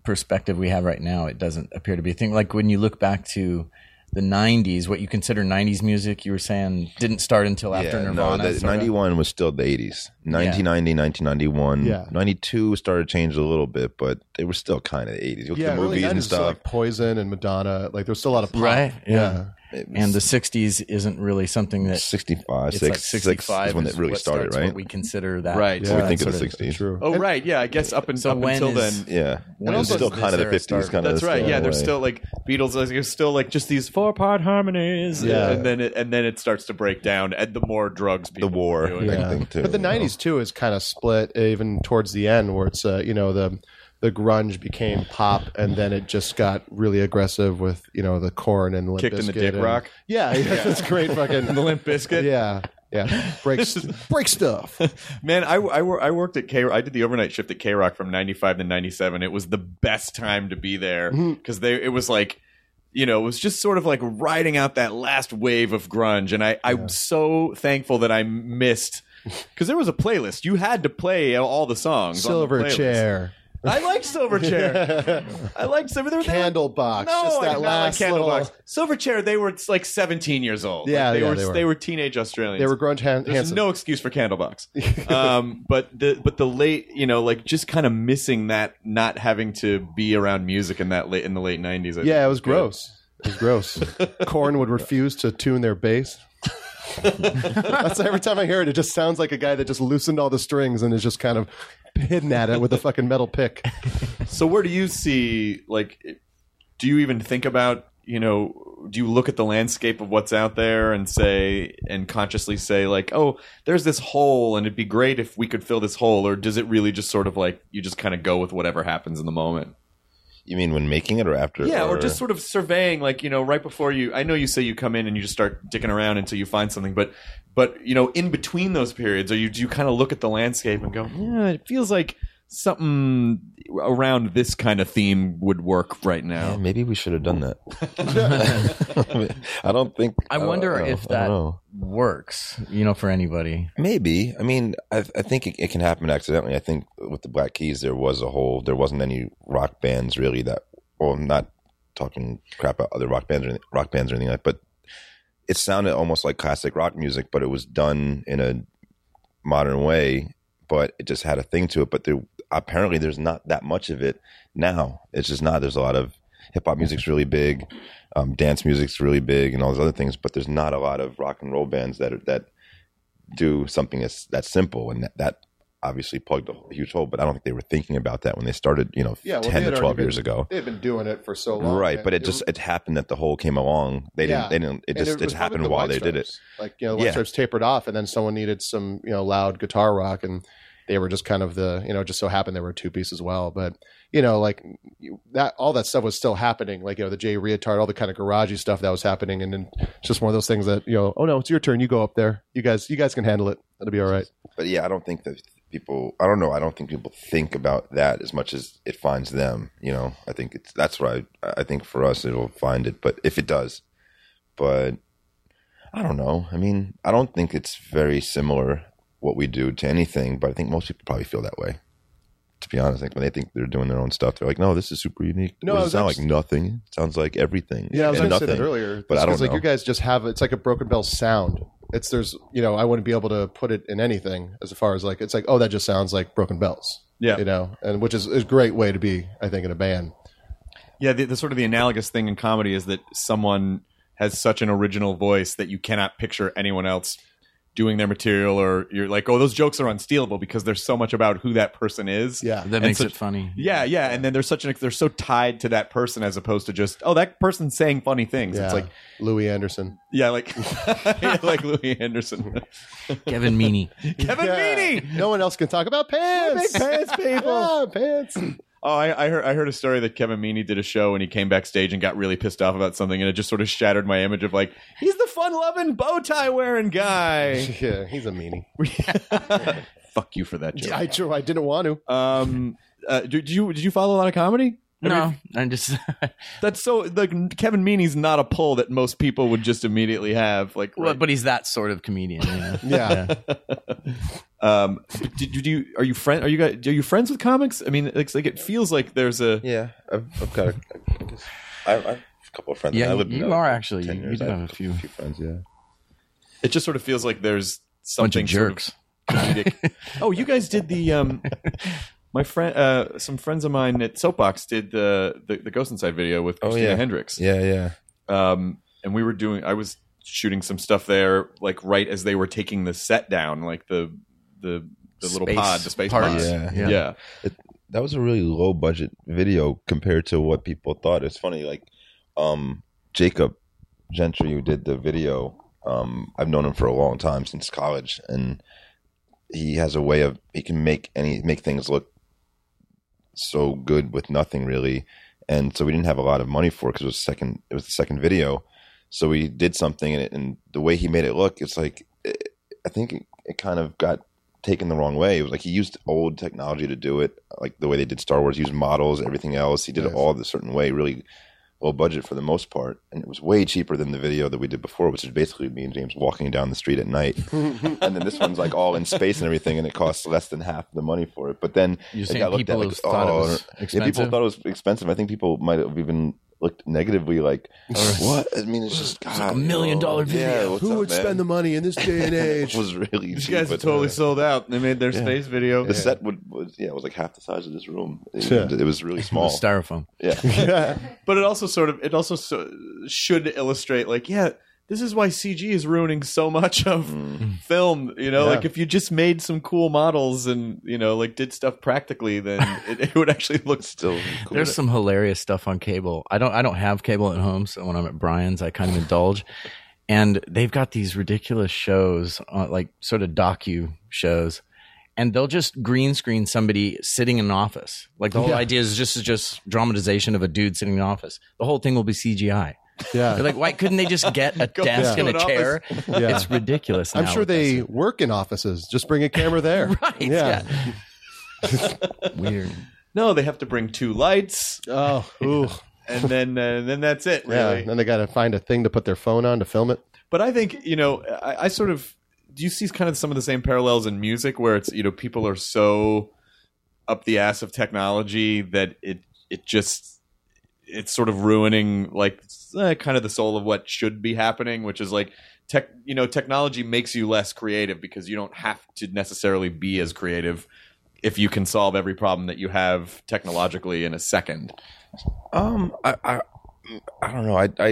perspective we have right now, it doesn't appear to be a thing. Like when you look back to the nineties, what you consider nineties music, you were saying didn't start until after yeah, Nirvana. No, the, ninety-one was still the eighties. nineteen ninety, yeah. nineteen ninety-one. Yeah. ninety-two started to change a little bit, but they were still kind of the eighties. You look yeah, at the movies really and stuff. Like Poison and Madonna. Like there's still a lot of pop. Right. Yeah. yeah. And the sixties isn't really something that sixty-five, it's six, like sixty-five is when it really what started, starts right? What we consider that, Right. So we that think of the sort sixties. True. Oh, right. Yeah, I guess up, and, So up when until is- then. Yeah. When And it's does still this kind of the era fifties. start? Kind of That's right. Yeah, there's way. still like Beatles. Like, there's still like just these four part harmonies. Yeah. and then it, and then it starts to break down. And the more drugs, The people war. are doing. Yeah. Yeah. Thing too, but the you know. nineties too is kind of split even towards the end, where it's uh, you know the the grunge became pop, and then it just got really aggressive with you know the Korn and Limp Kicked in the Bizkit dick and- rock? Yeah, yeah, that's great. Fucking The Limp Bizkit. Yeah, yeah. Break break stuff. Man, I, I, wor- I worked at K. I did the overnight shift at K Rock from ninety-five to ninety-seven. It was the best time to be there because they it was like, you know, it was just sort of like riding out that last wave of grunge, and I I'm so thankful that I missed because there was a playlist. You had to play all the songs. on the Silver playlist. chair. I liked Silverchair. I liked Silver. They were, Candlebox. No, just I that did not last like little. Candlebox. Silverchair. They were like seventeen years old. Yeah, Like, they yeah, were they were. they were teenage Australians. They were grunge han- There's handsome. no excuse for Candlebox. um, but the but the late, you know, like just kind of missing that, not having to be around music in that late in the late nineties. Yeah, it was gross. It was gross. Korn would refuse to tune their bass. That's every time I hear it, it just sounds like a guy that just loosened all the strings and is just kind of hidden at it with a fucking metal pick. So where do you see, like, do you even think about, you know, do you look at the landscape of what's out there and say, and consciously say like, oh, there's this hole and it'd be great if we could fill this hole? Or does it really just sort of like, you just kind of go with whatever happens in the moment? You mean when making it or after? Yeah, or just sort of surveying, like, you know, right before you, I know you say you come in and you just start dicking around until you find something, but, but you know, in between those periods, or you, do you kind of look at the landscape and go, yeah, it feels like something around this kind of theme would work right now. Yeah, maybe we should have done that. I don't think. I wonder don't know. if I that don't know. works, you know, for anybody. Maybe. I mean, I, I think it, it can happen accidentally. I think with the Black Keys, there was a whole. There wasn't any rock bands really that. Well, I'm not talking crap about other rock bands or anything, rock bands or anything like. But it sounded almost like classic rock music, but it was done in a modern way. But it just had a thing to it. But there apparently there's not that much of it now. It's just not. There's a lot of hip hop music's really big, um, dance music's really big, and all those other things. But there's not a lot of rock and roll bands that are, that do something that's that simple, and that, that obviously plugged a huge hole. But I don't think they were thinking about that when they started. You know, Yeah, well, ten they to had twelve already years been- ago. They had been doing it for so long. Right, and but it just it happened that the hole came along. They Yeah. didn't. They didn't. It and just it, was probably happened the while White they did it. Stripes. Like, you know, the White Yeah. Stripes tapered off, and then someone needed some, you know, loud guitar rock, and they were just kind of the, you know, just so happened they were two piece as well. But you know, like you- that, all that stuff was still happening. Like, you know, the Jay Reatard, all the kind of garagey stuff that was happening, and then it's just one of those things that, you know, oh no, it's your turn. You go up there. You guys, you guys can handle it. It'll be all right. But yeah, I don't think that people. I don't know. I don't think people think about that as much as it finds them. You know, I think it's that's what I. I think for us, it'll find it. But if it does, but I don't know. I mean, I don't think it's very similar what we do to anything. But I think most people probably feel that way. To be honest, like when they think they're doing their own stuff, they're like, "No, this is super unique." No, No, I it was sound actually- like nothing. It sounds like everything. Yeah, I was and going to say nothing. that earlier. but I don't because, like, know. you guys just have it's like a Broken Bell sound. It's there's you know I wouldn't be able to put it in anything as far as like it's like, oh, that just sounds like Broken Bells. Yeah. you know, and which is, is a great way to be, I think, in a band. Yeah, the, the sort of the analogous thing in comedy is that someone has such an original voice that you cannot picture anyone else doing their material, or you're like, oh, those jokes are unstealable because there's so much about who that person is. Yeah, That And makes such- it funny. Yeah, yeah, and then there's such an they're so tied to that person as opposed to just, oh, that person's saying funny things. Yeah, It's like, Louis Anderson. yeah, like yeah, like Louis Anderson, Kevin Meaney. Kevin Yeah. Meaney. No one else can talk about pants. Big pants, people. Yeah, pants. Oh, I, I heard I heard a story that Kevin Meaney did a show and he came backstage and got really pissed off about something, and it just sort of shattered my image of like, he's the fun-loving bow tie wearing guy. Yeah, he's a meanie. Fuck you for that joke. I, I didn't want to. Um, uh, did you did you follow a lot of comedy? No, I'm just. That's so like Kevin Meaney's not a pull that most people would just immediately have. Like, Well, right. but he's that sort of comedian. You know? Yeah. um, did, did you are you friend? Are you guys? Are you friends with comics? I mean, it's like it feels like there's a Yeah, I've, I've got a, I guess, I, I've a couple of friends. Yeah, I lived in you L A are for actually. ten You years. do I have a few. few friends. Yeah. It just sort of feels like there's Bunch something of jerks. Sort of comedic. Oh, you guys did the um, my friend, uh, some friends of mine at Soapbox did the the, the Ghost Inside video with Oh, Christina yeah. Hendricks. Yeah, yeah. Um, and we were doing. I was shooting some stuff there, like right as they were taking the set down, like the the the little Space pod, the space parts. pod. Yeah, yeah. yeah. It, that was a really low budget video compared to what people thought. It's funny, like um, Jacob Gentry, who did the video. Um, I've known him for a long time, since college, and he has a way of he can make any make things look so good with nothing really. And so we didn't have a lot of money for it because it was second. It was the second video, so we did something, and, it, and the way he made it look, it's like it, I think it, it kind of got taken the wrong way. It was like he used old technology to do it, like the way they did Star Wars, used models, everything else. He did Nice. it all the certain way, really low budget for the most part, and it was way cheaper than the video that we did before, which is basically me and James walking down the street at night. And then this one's like all in space and everything, and it costs less than half the money for it. But then You're it saying got looked people at like, thought it oh, was yeah, people expensive? thought it was expensive. I think people might have even looked negatively, like, what? I mean, it's just God, like a million you know, dollar video. Yeah, what's Who up, would man? spend the money in this day and age? It was really These cheap, guys are but, totally uh, sold out. They made their yeah. space video. The set would was yeah, it was like half the size of this room. It, Yeah. it was really small. Styrofoam. Yeah. But it also sort of it also so, should illustrate like yeah, this is why C G is ruining so much of film. You know, Yeah. like if you just made some cool models and you know like did stuff practically, then it, it would actually look Still cool. There's some hilarious stuff on cable. I don't I don't have cable at home, so when I'm at Brian's, I kind of indulge. And they've got these ridiculous shows, uh, like sort of docu shows, and they'll just green screen somebody sitting in an office. Like the whole Yeah. idea is just just dramatization of a dude sitting in an office. The whole thing will be C G I. Yeah. They're like, why couldn't they just get a Go desk to and a an chair? Yeah. It's ridiculous. I'm now sure with this. they work in offices. Just bring a camera there. right. Yeah. Yeah. Weird. no. They have to bring two lights, Oh, ooh. and then uh, then that's it. Yeah. Really. Then they got to find a thing to put their phone on to film it. But I think, you know, I, I sort of do you see kind of some of the same parallels in music where it's, you know, people are so up the ass of technology that it it just it's sort of ruining like eh, kind of the soul of what should be happening, which is like tech, you know, technology makes you less creative because you don't have to necessarily be as creative if you can solve every problem that you have technologically in a second. Um, I, I, I don't know. I, I,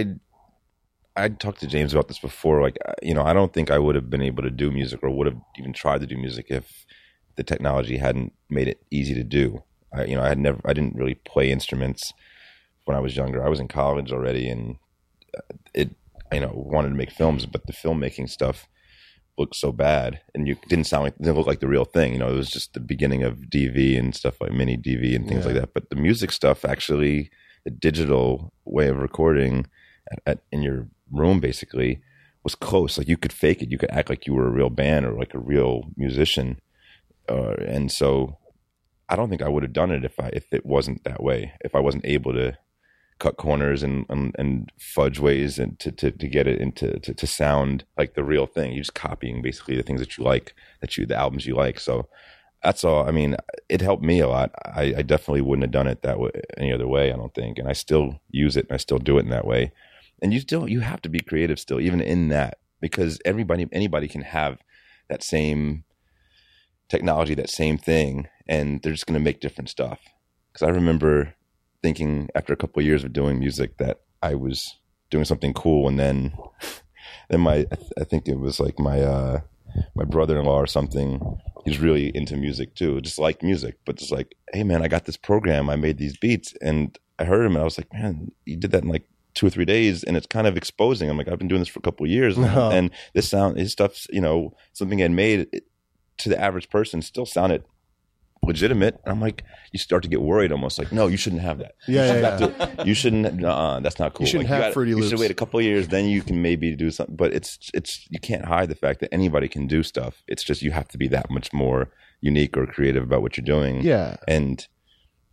I talked to James about this before. Like, I- you know, I don't think I would have been able to do music or would have even tried to do music if the technology hadn't made it easy to do. I, you know, I had never, I didn't really play instruments when I was younger. I was in college already, and it, you know, wanted to make films, but the filmmaking stuff looked so bad, and you didn't sound like, it didn't look like the real thing. You know, it was just the beginning of D V and stuff like mini D V and things Yeah. like that. But the music stuff, actually, the digital way of recording at, at, in your room, basically, was close. Like you could fake it, you could act like you were a real band or like a real musician, uh, and so I don't think I would have done it if I if it wasn't that way. If I wasn't able to cut corners and and, and fudge ways and to, to, to get it into to, to sound like the real thing. You're just copying basically the things that you like, that you the albums you like. So that's all. I mean, it helped me a lot. I, I definitely wouldn't have done it that way any other way, I don't think. And I still use it and I still do it in that way. And you still you have to be creative still, even in that, because everybody anybody can have that same technology, that same thing, and they're just going to make different stuff. Because I remember thinking after a couple of years of doing music that I was doing something cool, and then then my I, th- I think it was like my uh, my brother-in-law or something. He's really into music too, just like music, but just like, hey man, I got this program, I made these beats, and I heard him, and I was like, man, you did that in like two or three days, and it's kind of exposing. I'm like, I've been doing this for a couple of years, No. and this sound, his stuff's, you know, something I made it, to the average person still sounded legitimate. I'm like, you start to get worried almost like, no, you shouldn't have that. Yeah, you, yeah, should have to- you shouldn't, uh, that's not cool. You shouldn't Like, have gotta- Fruity You should Loops. wait a couple of years, then you can maybe do something. But it's, it's, you can't hide the fact that anybody can do stuff. It's just, you have to be that much more unique or creative about what you're doing. Yeah. And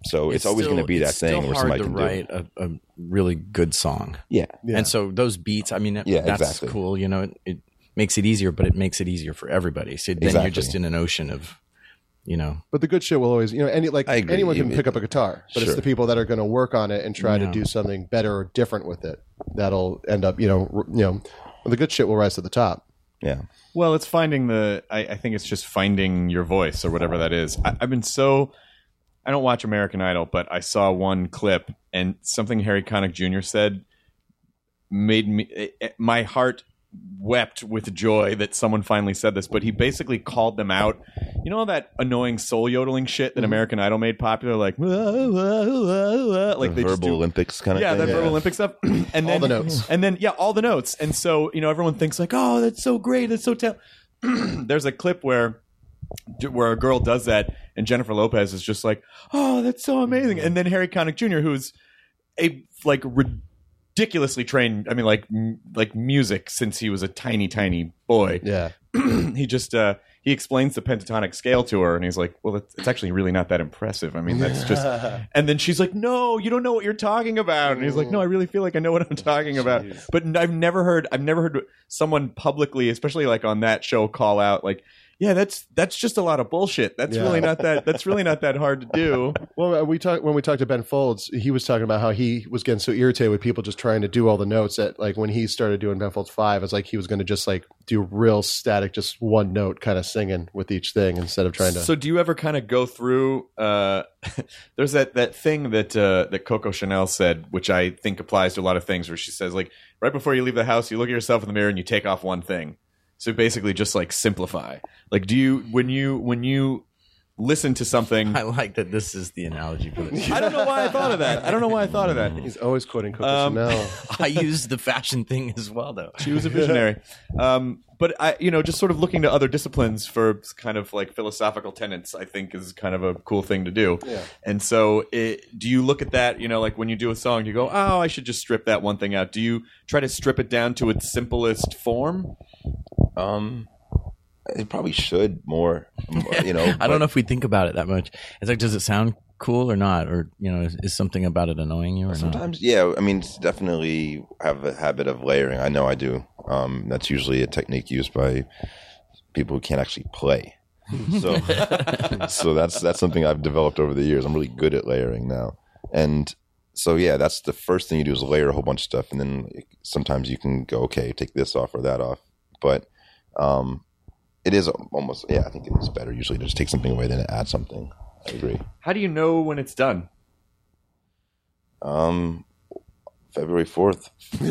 So it's, always going to be that it's thing still where hard somebody to can write do. a, a really good song. Yeah. Yeah. And so those beats, I mean, Yeah, that's exactly. cool. You know, it, it makes it easier, but it makes it easier for everybody. So then Exactly. you're just in an ocean of, you know. But the good shit will always, you know, any like I agree. anyone can It- pick up a guitar, but Sure. it's the people that are going to work on it and try Yeah. to do something better or different with it that'll end up, you know, r- you know, the good shit will rise to the top. Yeah. Well, it's finding the. I, I think it's just finding your voice or whatever that is. I, I've been so. I don't watch American Idol, but I saw one clip and something Harry Connick Junior said made me. It, it- my heart wept with joy that someone finally said this. But he basically called them out. You know all that annoying soul yodeling shit that American Idol made popular, like "Wah, wah, wah, wah," like the they just verbal do- Olympics kind of yeah, thing. that verbal Olympic stuff, and then All the notes. and then yeah, all the notes, and so you know everyone thinks like, oh, that's so great, that's so talented. There's a clip where where a girl does that, and Jennifer Lopez is just like, oh, that's so amazing, and then Harry Connick Junior, who's a like ridiculously trained, I mean, like m- like music since he was a tiny, tiny boy. Yeah. he just uh, he explains the pentatonic scale to her, and he's like, "Well, it's, it's actually really not that impressive. I mean, that's just." And then she's like, "No, you don't know what you're talking about." And he's like, "No, I really feel like I know what I'm talking about." But n- I've never heard I've never heard someone publicly, especially like on that show, call out like, "Yeah, that's that's just a lot of bullshit. That's Yeah. really not that that's really not that hard to do." Well, uh, we talked when we talked to Ben Folds. He was talking about how he was getting so irritated with people just trying to do all the notes that, like, when he started doing Ben Folds Five, it's like he was going to just like do real static, just one note kind of singing with each thing instead of trying to. So do you ever kind of go through? Uh, there's that that thing that uh, that Coco Chanel said, which I think applies to a lot of things, where she says like right before you leave the house, you look at yourself in the mirror and you take off one thing. So basically, just like simplify. Like, do you when you when you listen to something? I like that this is the analogy for this. I don't know why I thought of that. I don't know why I thought of that. He's always quoting Coco Um, Chanel. I use the fashion thing as well, though. She was a visionary. Um, but I, you know, just sort of looking to other disciplines for kind of like philosophical tenets, I think is kind of a cool thing to do. Yeah. And so, it, do you look at that? You know, like when you do a song, do you go, "Oh, I should just strip that one thing out." Do you try to strip it down to its simplest form? Um, it probably should more. You know, I don't know if we think about it that much. It's like, does it sound cool or not? Or, you know, is, is something about it annoying you or not? Sometimes, yeah. I mean, it's definitely have a habit of layering. I know I do. Um, that's usually a technique used by people who can't actually play. So, so that's that's something I've developed over the years. I'm really good at layering now, and so yeah, that's the first thing you do is layer a whole bunch of stuff, and then sometimes you can go, okay, take this off or that off. But um, it is almost, yeah, I think it is better usually to just take something away than to add something. I agree. How do you know when it's done? Um, February fourth.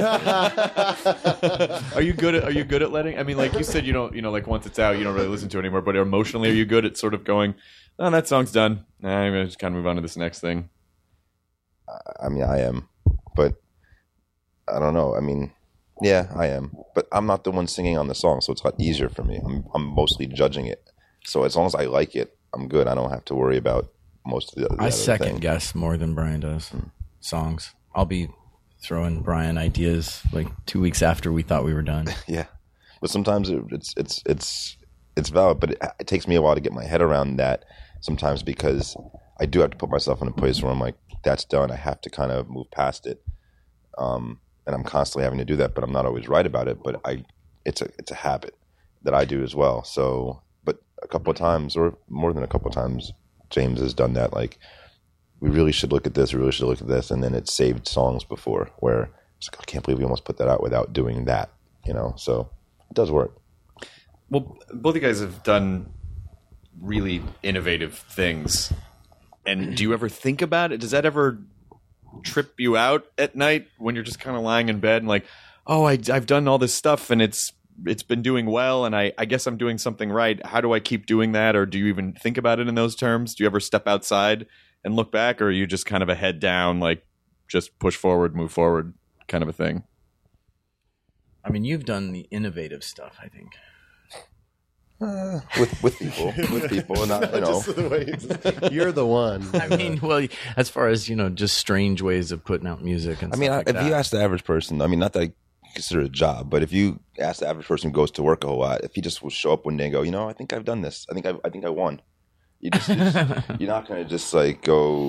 Are you good at Are you good at letting? I mean, like you said, you don't. You know, like once it's out, you don't really listen to it anymore. But emotionally, are you good at sort of going, "Oh, that song's done. Nah, I'm gonna just kind of move on to this next thing." I mean, I am, but I don't know. I mean, yeah, I am, but I'm not the one singing on the song, so it's a lot easier for me. I'm I'm mostly judging it, so as long as I like it, I'm good. I don't have to worry about most of the. the I other second thing. guess more than Brian does songs. I'll be throwing Brian ideas like two weeks after we thought we were done. Yeah, but sometimes it, it's it's it's it's valid, but it, it takes me a while to get my head around that. Sometimes because I do have to put myself in a place where I'm like, that's done. I have to kind of move past it, um, and I'm constantly having to do that. But I'm not always right about it. But I, it's a it's a habit that I do as well. So, but a couple of times, or more than a couple of times, James has done that. Like, we really should look at this. We really should look at this, and then it's saved songs before where it's like, I can't believe we almost put that out without doing that. You know, so it does work. Well, both of you guys have done really innovative things. And do you ever think about it? Does that ever trip you out at night when you're just kind of lying in bed and like, oh, I, I've done all this stuff and it's it's been doing well and I, I guess I'm doing something right. How do I keep doing that? Or do you even think about it in those terms? Do you ever step outside and look back? Or are you just kind of a head down, like just push forward, move forward kind of a thing? I mean, you've done the innovative stuff, I think. Uh, with with people, with people, and not, you know. Just the way it's- you're the one. I mean, well, as far as, you know, just strange ways of putting out music and I stuff mean, like if that. you ask the average person, I mean, not that I consider it a job, but if you ask the average person who goes to work a whole lot, if he just will show up one day and go, you know, I think I've done this. I think I, I think I won. You just, you just you're not going to just like go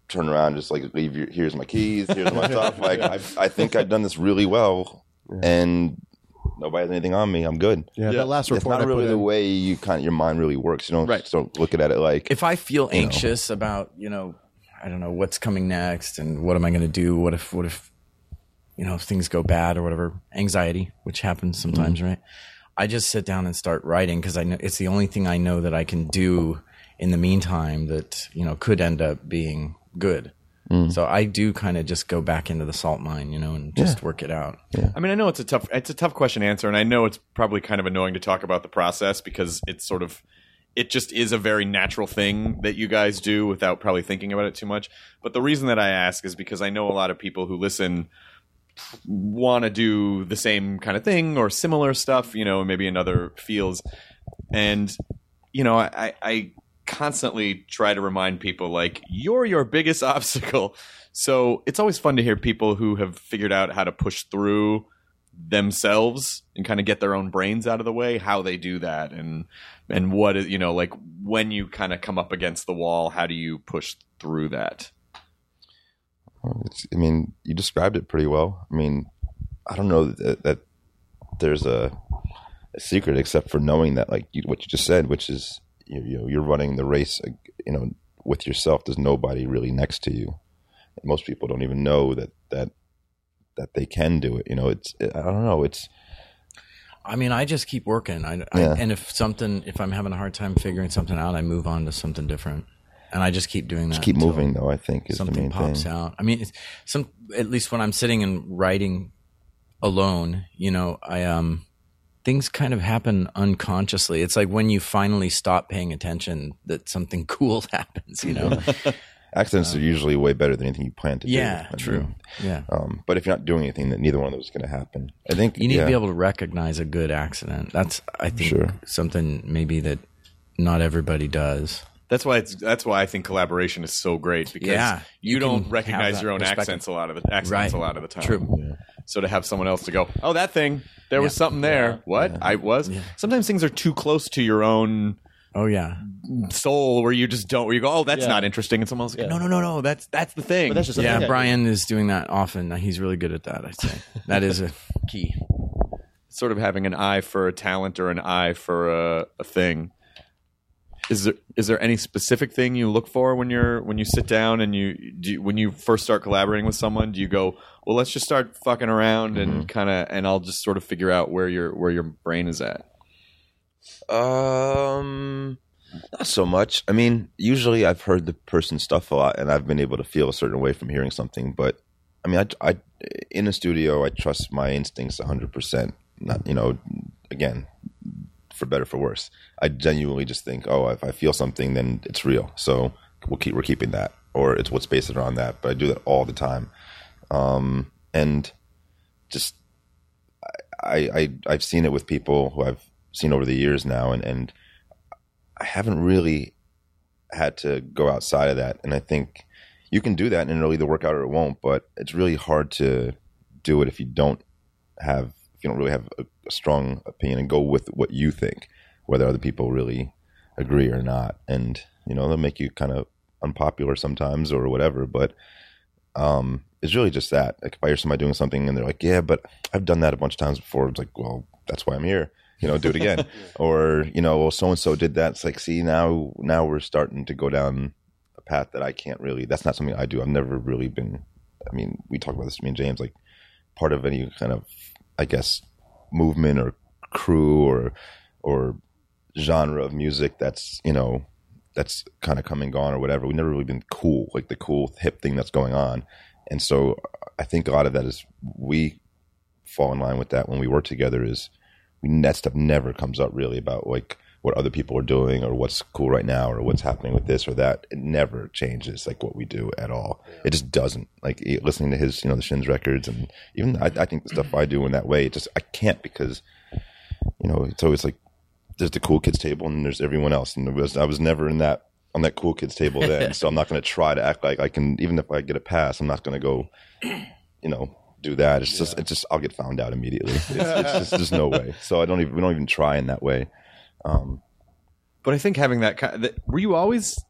turn around, just like leave your, here's my keys, here's my stuff. Like I, I think I've done this really well, yeah. and nobody has anything on me. I'm good. Yeah, yeah. That last report. It's not I really put the in. way you kind of, your mind really works. You don't Right. just don't look at it like. If I feel you know. anxious about, you know, I don't know what's coming next and what am I going to do? What if, what if, you know, if things go bad or whatever, anxiety, which happens sometimes, mm. right? I just sit down and start writing because I know it's the only thing I know that I can do in the meantime that, you know, could end up being good. Mm. So I do kind of just go back into the salt mine, you know, and just yeah. work it out. Yeah. I mean, I know it's a tough it's a tough question to answer, and I know it's probably kind of annoying to talk about the process because it's sort of it just is a very natural thing that you guys do without probably thinking about it too much. But the reason that I ask is because I know a lot of people who listen want to do the same kind of thing or similar stuff, you know, maybe in other fields. And, you know, I, I constantly try to remind people, like, you're your biggest obstacle. So it's always fun to hear people who have figured out how to push through themselves and kind of get their own brains out of the way, how they do that, and and what is, you know, like when you kind of come up against the wall, how do you push through that? It's, I mean, you described it pretty well. I mean, I don't know that, that there's a, a secret except for knowing that, like you, what you just said, which is you, you know, you're running the race, you know, with yourself. There's nobody really next to you. And most people don't even know that that that they can do it. You know, it's I don't know. It's. I mean, I just keep working. I, Yeah. I and if something, if I'm having a hard time figuring something out, I move on to something different. And I just keep doing that. Just keep until moving, though, I think, is the something main pops thing. out. I mean, it's some at least when I'm sitting and writing alone, you know, I um things kind of happen unconsciously. It's like when you finally stop paying attention that something cool happens, you know. Accidents are usually way better than anything you plan to do. Yeah, I true. mean, Yeah. Um, but if you're not doing anything, then neither one of those is going to happen. I think You need yeah. to be able to recognize a good accident. That's, I think, Sure. something maybe that not everybody does. That's why it's that's why I think collaboration is so great, because Yeah, you, you don't can recognize have your own that perspective. accents a lot of the accents Right. a lot of the time. True. Yeah. So to have someone else to go, oh, that thing, there was Yeah. something there. Yeah. What? Yeah. I was. Yeah. Sometimes things are too close to your own Oh yeah. soul, where you just don't. Where you go, oh, that's Yeah. not interesting, and someone else goes, Yeah. no, no, no, no, that's that's the thing. But that's just a Yeah, thing. Brian is doing that often. He's really good at that, I'd say. That is a key. Sort of having an eye for a talent or an eye for a, a thing. Is there is there any specific thing you look for when you're when you sit down and you, do you when you first start collaborating with someone? Do you go, well, let's just start fucking around and kind of and I'll just sort of figure out where your where your brain is at? Um, not so much. I mean, usually I've heard the person's stuff a lot, and I've been able to feel a certain way from hearing something. But I mean, I, I in a studio, I trust my instincts one hundred percent. Not, you know, again, for better or for worse. I genuinely just think, oh, if I feel something, then it's real. So we'll keep we're keeping that, or it's what's based around that. But I do that all the time, um, and just I, I I've seen it with people who I've seen over the years now, and, and I haven't really had to go outside of that. And I think you can do that and it'll either work out or it won't, but it's really hard to do it if you don't have, if you don't really have a, a strong opinion and go with what you think, whether other people really agree or not. And, you know, they'll make you kind of unpopular sometimes or whatever, but um, it's really just that. Like if I hear somebody doing something and they're like, yeah, but I've done that a bunch of times before. It's like, well, that's why I'm here. You know, do it again. Or, you know, well, so-and-so did that. It's like, see, now now we're starting to go down a path that I can't really, that's not something I do. I've never really been, I mean, we talk about this, me and James, like part of any kind of, I guess, movement or crew or or genre of music that's, you know, that's kind of come and gone or whatever. We've never really been cool, like the cool hip thing that's going on. And so I think a lot of that is we fall in line with that when we work together is, We, that stuff never comes up really about like what other people are doing or what's cool right now or what's happening with this or that. It never changes like what we do at all. It just doesn't. Like listening to his, you know, the Shins records and even I, I think the stuff I do in that way, it just I can't because, you know, it's always like there's the cool kids table and there's everyone else, and was, I was never in that on that cool kids table then. So I'm not going to try to act like I can. Even if I get a pass, I'm not going to go, you know. do that. It's yeah. just, it's just, I'll get found out immediately. It's, it's just, there's no way. So I don't even, we don't even try in that way. Um, but I think having that, kind of, were you always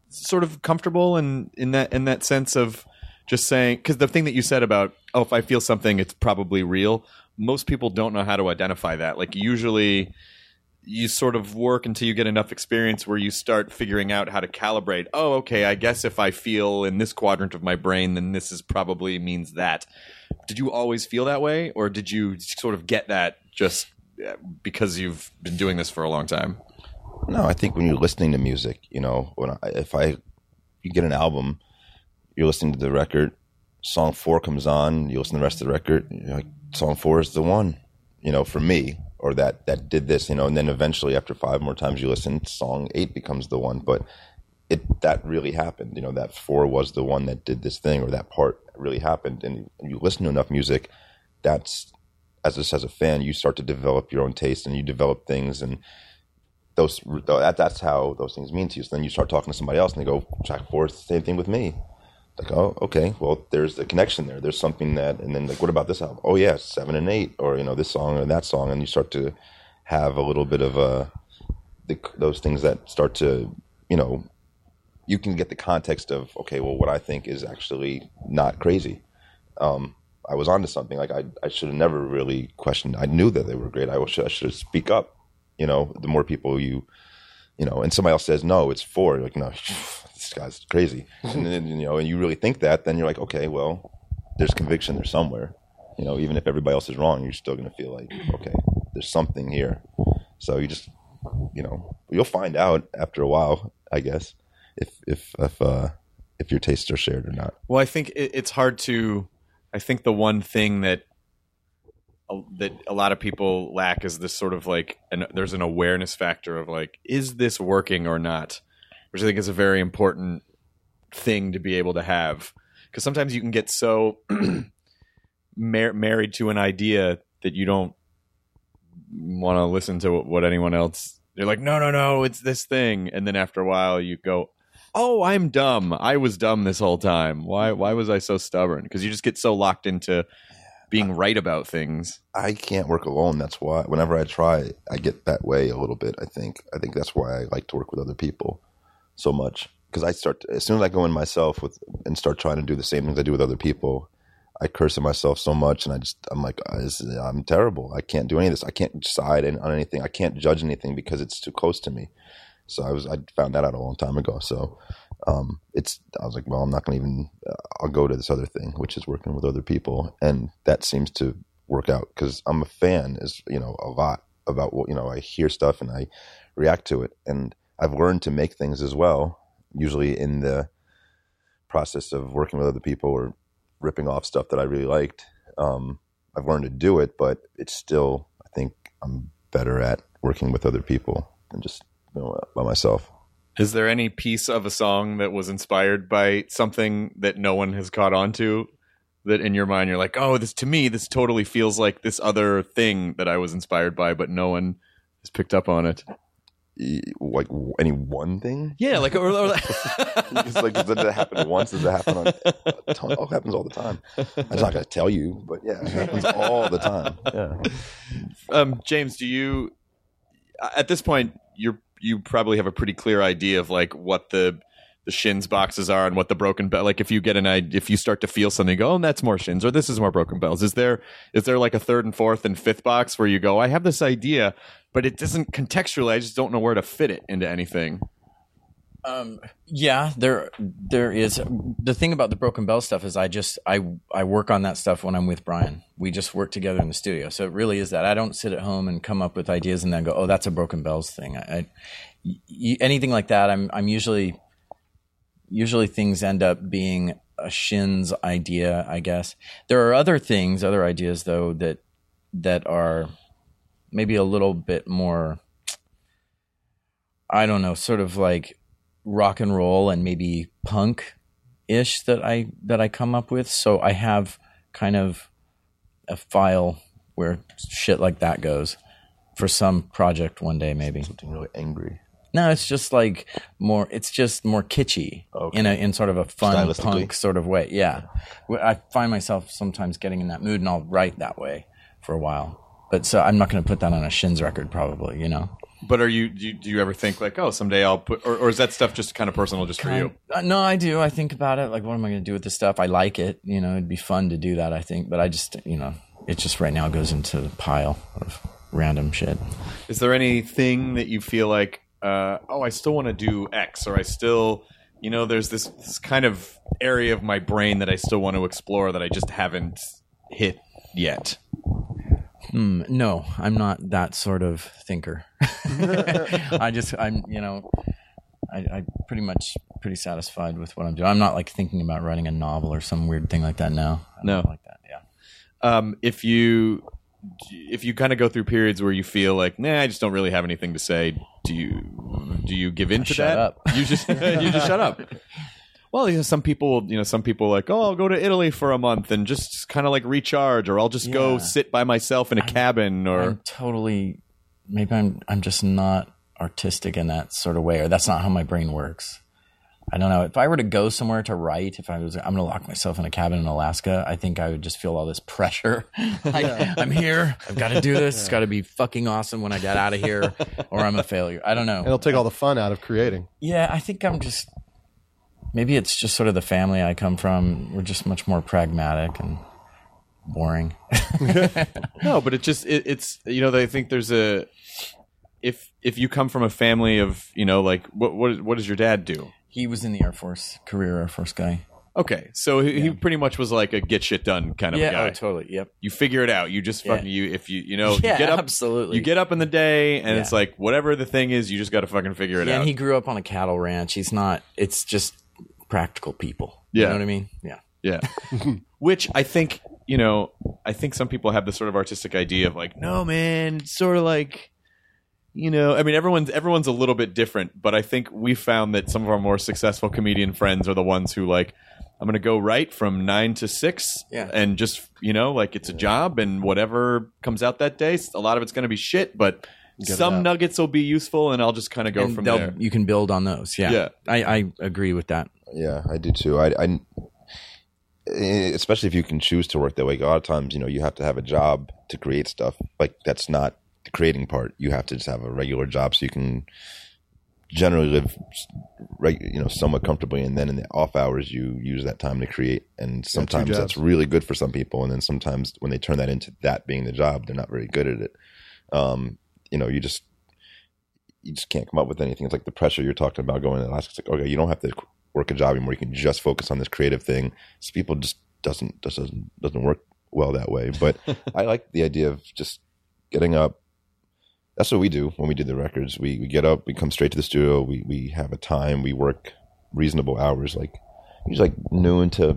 sort of comfortable in, in that in that sense of just saying, because the thing that you said about, oh, if I feel something, it's probably real. Most people don't know how to identify that. Like usually you sort of work until you get enough experience where you start figuring out how to calibrate. Oh, okay, I guess if I feel in this quadrant of my brain, then this is probably means that. Did you always feel that way, or did you sort of get that just because you've been doing this for a long time? No, I think when you're listening to music, you know, when I, if I you get an album, you're listening to the record, song four comes on, you listen to the rest of the record, you're like, song four is the one, you know, for me, or that that did this, you know, and then eventually after five more times you listen, song eight becomes the one. But it that really happened, you know, that four was the one that did this thing, or that part really happened. And you listen to enough music, that's as a, as a fan, you start to develop your own taste and you develop things, and those that that's how those things mean to you. So then you start talking to somebody else and they go, track four, same thing with me. Like, oh, okay, well, there's a connection there. There's something that, and then like, what about this album? Oh yeah, seven and eight, or you know, this song or that song, and you start to have a little bit of a the, those things that start to, you know, you can get the context of, okay, well, what I think is actually not crazy. Um, I was onto something. Like I, I should have never really questioned. I knew that they were great. I should, I should speak up. You know, the more people you, you know, and somebody else says no, it's four. You're like, no, this guy's crazy. And then, you know, and you really think that, then you're like, okay, well, there's conviction there somewhere. You know, even if everybody else is wrong, you're still going to feel like, okay, there's something here. So you just, you know, you'll find out after a while, I guess, if if if uh, if your tastes are shared or not. Well, I think it, it's hard to. I think the one thing that that a lot of people lack is this sort of like, an, there's an awareness factor of like, is this working or not? Which I think is a very important thing to be able to have. Because sometimes you can get so mar- married to an idea that you don't want to listen to what anyone else. They're like, no, no, no, it's this thing. And then after a while you go, oh, I'm dumb. I was dumb this whole time. Why, why was I so stubborn? Because you just get so locked into being right about things. I can't work alone. That's why whenever I try, I get that way a little bit. I think. I think that's why I like to work with other people so much, because I start to, as soon as I go in myself with and start trying to do the same things I do with other people, I curse at myself so much, and I just I'm like I'm terrible. I can't do any of this. I can't decide on anything. I can't judge anything because it's too close to me. So I was I found that out a long time ago. So um, it's I was like, well, I'm not going to even. Uh, I'll go to this other thing, which is working with other people, and that seems to work out because I'm a fan, is you know a lot about what you know. I hear stuff and I react to it, and I've learned to make things as well. Usually in the process of working with other people or ripping off stuff that I really liked, um, I've learned to do it, but it's still I think I'm better at working with other people than just you know, by myself. Is there any piece of a song that was inspired by something that no one has caught on to, that in your mind you're like, oh, this to me, this totally feels like this other thing that I was inspired by, but no one has picked up on it? Like any one thing? Yeah, like, or, or it's like, does it happen once? Does it happen on a ton? Oh, it happens all the time. I'm not going to tell you, but yeah, it happens all the time. Yeah. Um, James, do you, at this point, you're, you probably have a pretty clear idea of like what the the Shins boxes are and what the Broken Bell. Like if you get an idea, if you start to feel something, you go, oh, that's more Shins, or this is more Broken Bells. Is there is there like a third and fourth and fifth box where you go, I have this idea, but it doesn't contextually. I just don't know where to fit it into anything. Um, yeah, there there is. The thing about the Broken Bell stuff is I just I I work on that stuff when I'm with Brian. We just work together in the studio. So it really is that. I don't sit at home and come up with ideas and then go, oh, that's a Broken Bells thing. I, I y- anything like that, I'm I'm usually usually things end up being a Shins idea, I guess. There are other things, other ideas though that that are maybe a little bit more, I don't know, sort of like rock and roll and maybe punk-ish that I that I come up with. So I have kind of a file where shit like that goes for some project one day, maybe. Something really angry. No, it's just like more. It's just more kitschy okay. in a in sort of a fun punk sort of way. Yeah, I find myself sometimes getting in that mood, and I'll write that way for a while. but so I'm not going to put that on a Shins record, probably. You know. But are you do, you do you ever think like, oh, someday I'll put, or, or is that stuff just kind of personal, just for you? Uh, no, I do. I think about it. Like, what am I going to do with this stuff? I like it. You know, it'd be fun to do that, I think. But I just, you know, it just right now goes into the pile of random shit. Is there anything that you feel like, uh, oh, I still want to do X, or I still, you know, there's this, this kind of area of my brain that I still want to explore that I just haven't hit yet? Mm, no, I'm not that sort of thinker. I just, I'm, you know, I, I'm pretty much pretty satisfied with what I'm doing. I'm not like thinking about writing a novel or some weird thing like that now. I No, like that. Yeah. Um, if you if you kind of go through periods where you feel like, nah, I just don't really have anything to say, do you do you give in to Shut that? up. You just you just shut up. Well, you know, some people, you know, some people are like, oh, I'll go to Italy for a month and just kind of like recharge, or I'll just go Yeah. sit by myself in a cabin, or I'm totally, maybe I'm, I'm just not artistic in that sort of way, or that's not how my brain works. I don't know. If I were to go somewhere to write, if I was, I'm going to lock myself in a cabin in Alaska, I think I would just feel all this pressure. Like, I'm here. I've got to do this. It's got to be fucking awesome when I get out of here, or I'm a failure. I don't know. It'll take all the fun out of creating. Yeah, I think I'm just, maybe it's just sort of the family I come from. We're just much more pragmatic and boring. no, but it just it, it's you know, I think there's a if if you come from a family of, you know, like what what what does your dad do? He was in the Air Force, career Air Force guy. Okay, so he, he pretty much was like a get shit done kind of Yeah, a guy. oh, totally. Yep. You figure it out. You just Yeah. fucking you if you you know Yeah, you get up absolutely. You get up in the day and Yeah. it's like whatever the thing is, you just got to fucking figure it Yeah, out. and he grew up on a cattle ranch. He's not. It's just practical people. Yeah. You know what I mean? Yeah. Yeah. Which I think, you know, I think some people have this sort of artistic idea of like, no, man, it's sort of like, you know, I mean, everyone's everyone's a little bit different, but I think we found that some of our more successful comedian friends are the ones who like, I'm going to go write from nine to six Yeah. and just, you know, like it's a job and whatever comes out that day, a lot of it's going to be shit, but Get it some out. nuggets will be useful and I'll just kind of go And from they'll- there. You can build on those. Yeah. Yeah. I, I agree with that. Yeah, I do too. I, I, especially if you can choose to work that way. A lot of times, you know, you have to have a job to create stuff. Like that's not the creating part. You have to just have a regular job so you can generally live, reg- you know, somewhat comfortably. And then in the off hours, you use that time to create. And sometimes jobs. that's really good for some people. And then sometimes when they turn that into that being the job, they're not very good at it. Um, you know, you just you just can't come up with anything. It's like the pressure you're talking about going to Alaska. It's like, okay, you don't have to work a job anymore. You can just focus on this creative thing. So people just doesn't just doesn't doesn't work well that way. But I like the idea of just getting up. That's what we do when we do the records. We we get up, we come straight to the studio. We we have a time. We work reasonable hours, like usually like noon to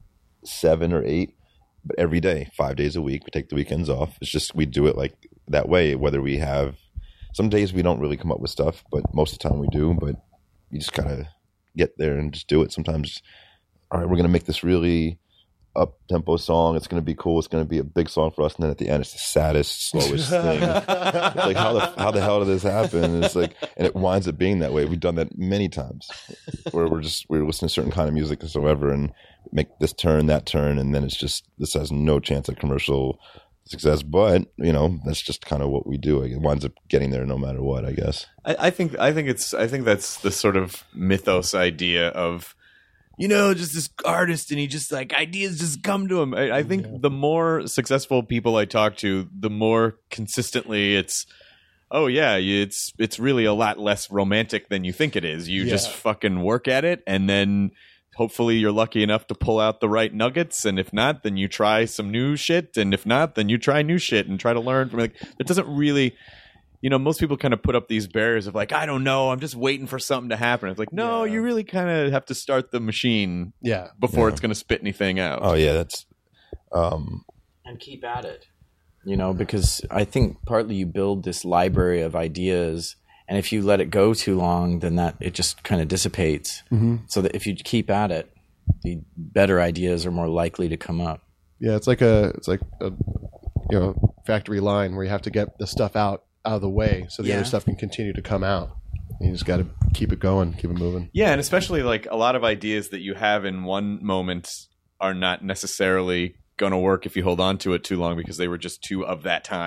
seven or eight. But every day, five days a week, we take the weekends off. It's just we do it like that way. Whether we have some days we don't really come up with stuff, but most of the time we do. But you just gotta get there and just do it. Sometimes, all right, we're gonna make this really up tempo song. It's gonna be cool. It's gonna be a big song for us. And then at the end, it's the saddest, slowest thing. It's like how the how the hell did this happen? And it's like, and it winds up being that way. We've done that many times, where we're just we're listening to certain kind of music and so ever, and make this turn, that turn, and then it's just this has no chance of commercial success. But you know, that's just kind of what we do. It winds up getting there no matter what, I guess. I, I think I think it's I think that's the sort of mythos idea of, you know, just this artist and he just like ideas just come to him. I, I think yeah. the more successful people I talk to, the more consistently it's, oh yeah, it's it's really a lot less romantic than you think it is. You Yeah. just fucking work at it, and then hopefully you're lucky enough to pull out the right nuggets. And if not, then you try some new shit. And if not, then you try new shit and try to learn from it. Like, it doesn't really. You know, most people kind of put up these barriers of like, I don't know, I'm just waiting for something to happen. It's like, no, Yeah. you really kind of have to start the machine Yeah. before Yeah. it's going to spit anything out. Oh yeah, that's um, And keep at it. You know, because I think partly you build this library of ideas, and if you let it go too long, then that it just kind of dissipates. Mm-hmm. So that if you keep at it, the better ideas are more likely to come up. Yeah, it's like a it's like a you know factory line where you have to get the stuff out out of the way so the Yeah. other stuff can continue to come out. You just got to keep it going, keep it moving. Yeah, and especially like a lot of ideas that you have in one moment are not necessarily going to work if you hold on to it too long because they were just too of that time.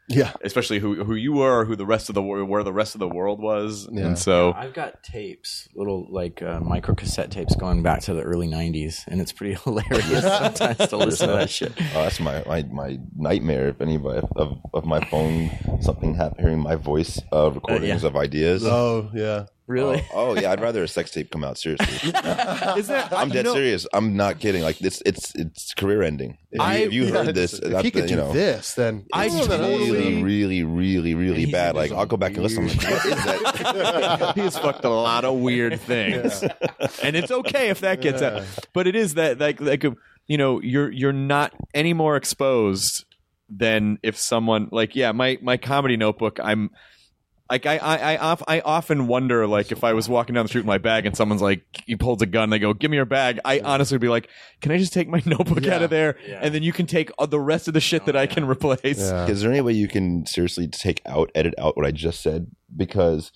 Yeah. especially who who you were, or who the rest of the wor- where the rest of the world was, Yeah. and so I've got tapes, little like uh, micro cassette tapes going back to the early nineties, and it's pretty hilarious sometimes to listen to that shit. Oh, that's my, my, my nightmare. If anybody of, of my phone, something happened, hearing my voice uh, recordings yeah. of ideas. Oh yeah. Really? Oh, oh, yeah, I'd rather a sex tape come out. Seriously, is that I'm dead you know, serious. I'm not kidding. Like it's it's it's career ending. If I- you, if you Yeah, heard this, if that's he could the, do you know, this, then I it's totally- really, really, really, really he's bad. in Like his I'll go back and listen. I'm like, what is that? he's fucked a lot of weird things, and it's okay if that gets out. But it is that like like you know you're you're not any more exposed than if someone like yeah my my comedy notebook I'm. Like I, I, I, of- I often wonder, like, if I was walking down the street with my bag and someone's like, he pulls a gun, they go, "Give me your bag." I honestly would be like, "Can I just take my notebook Yeah. out of there, Yeah. and then you can take all the rest of the shit that I can replace?" Yeah. Is there any way you can seriously take out, edit out what I just said? Because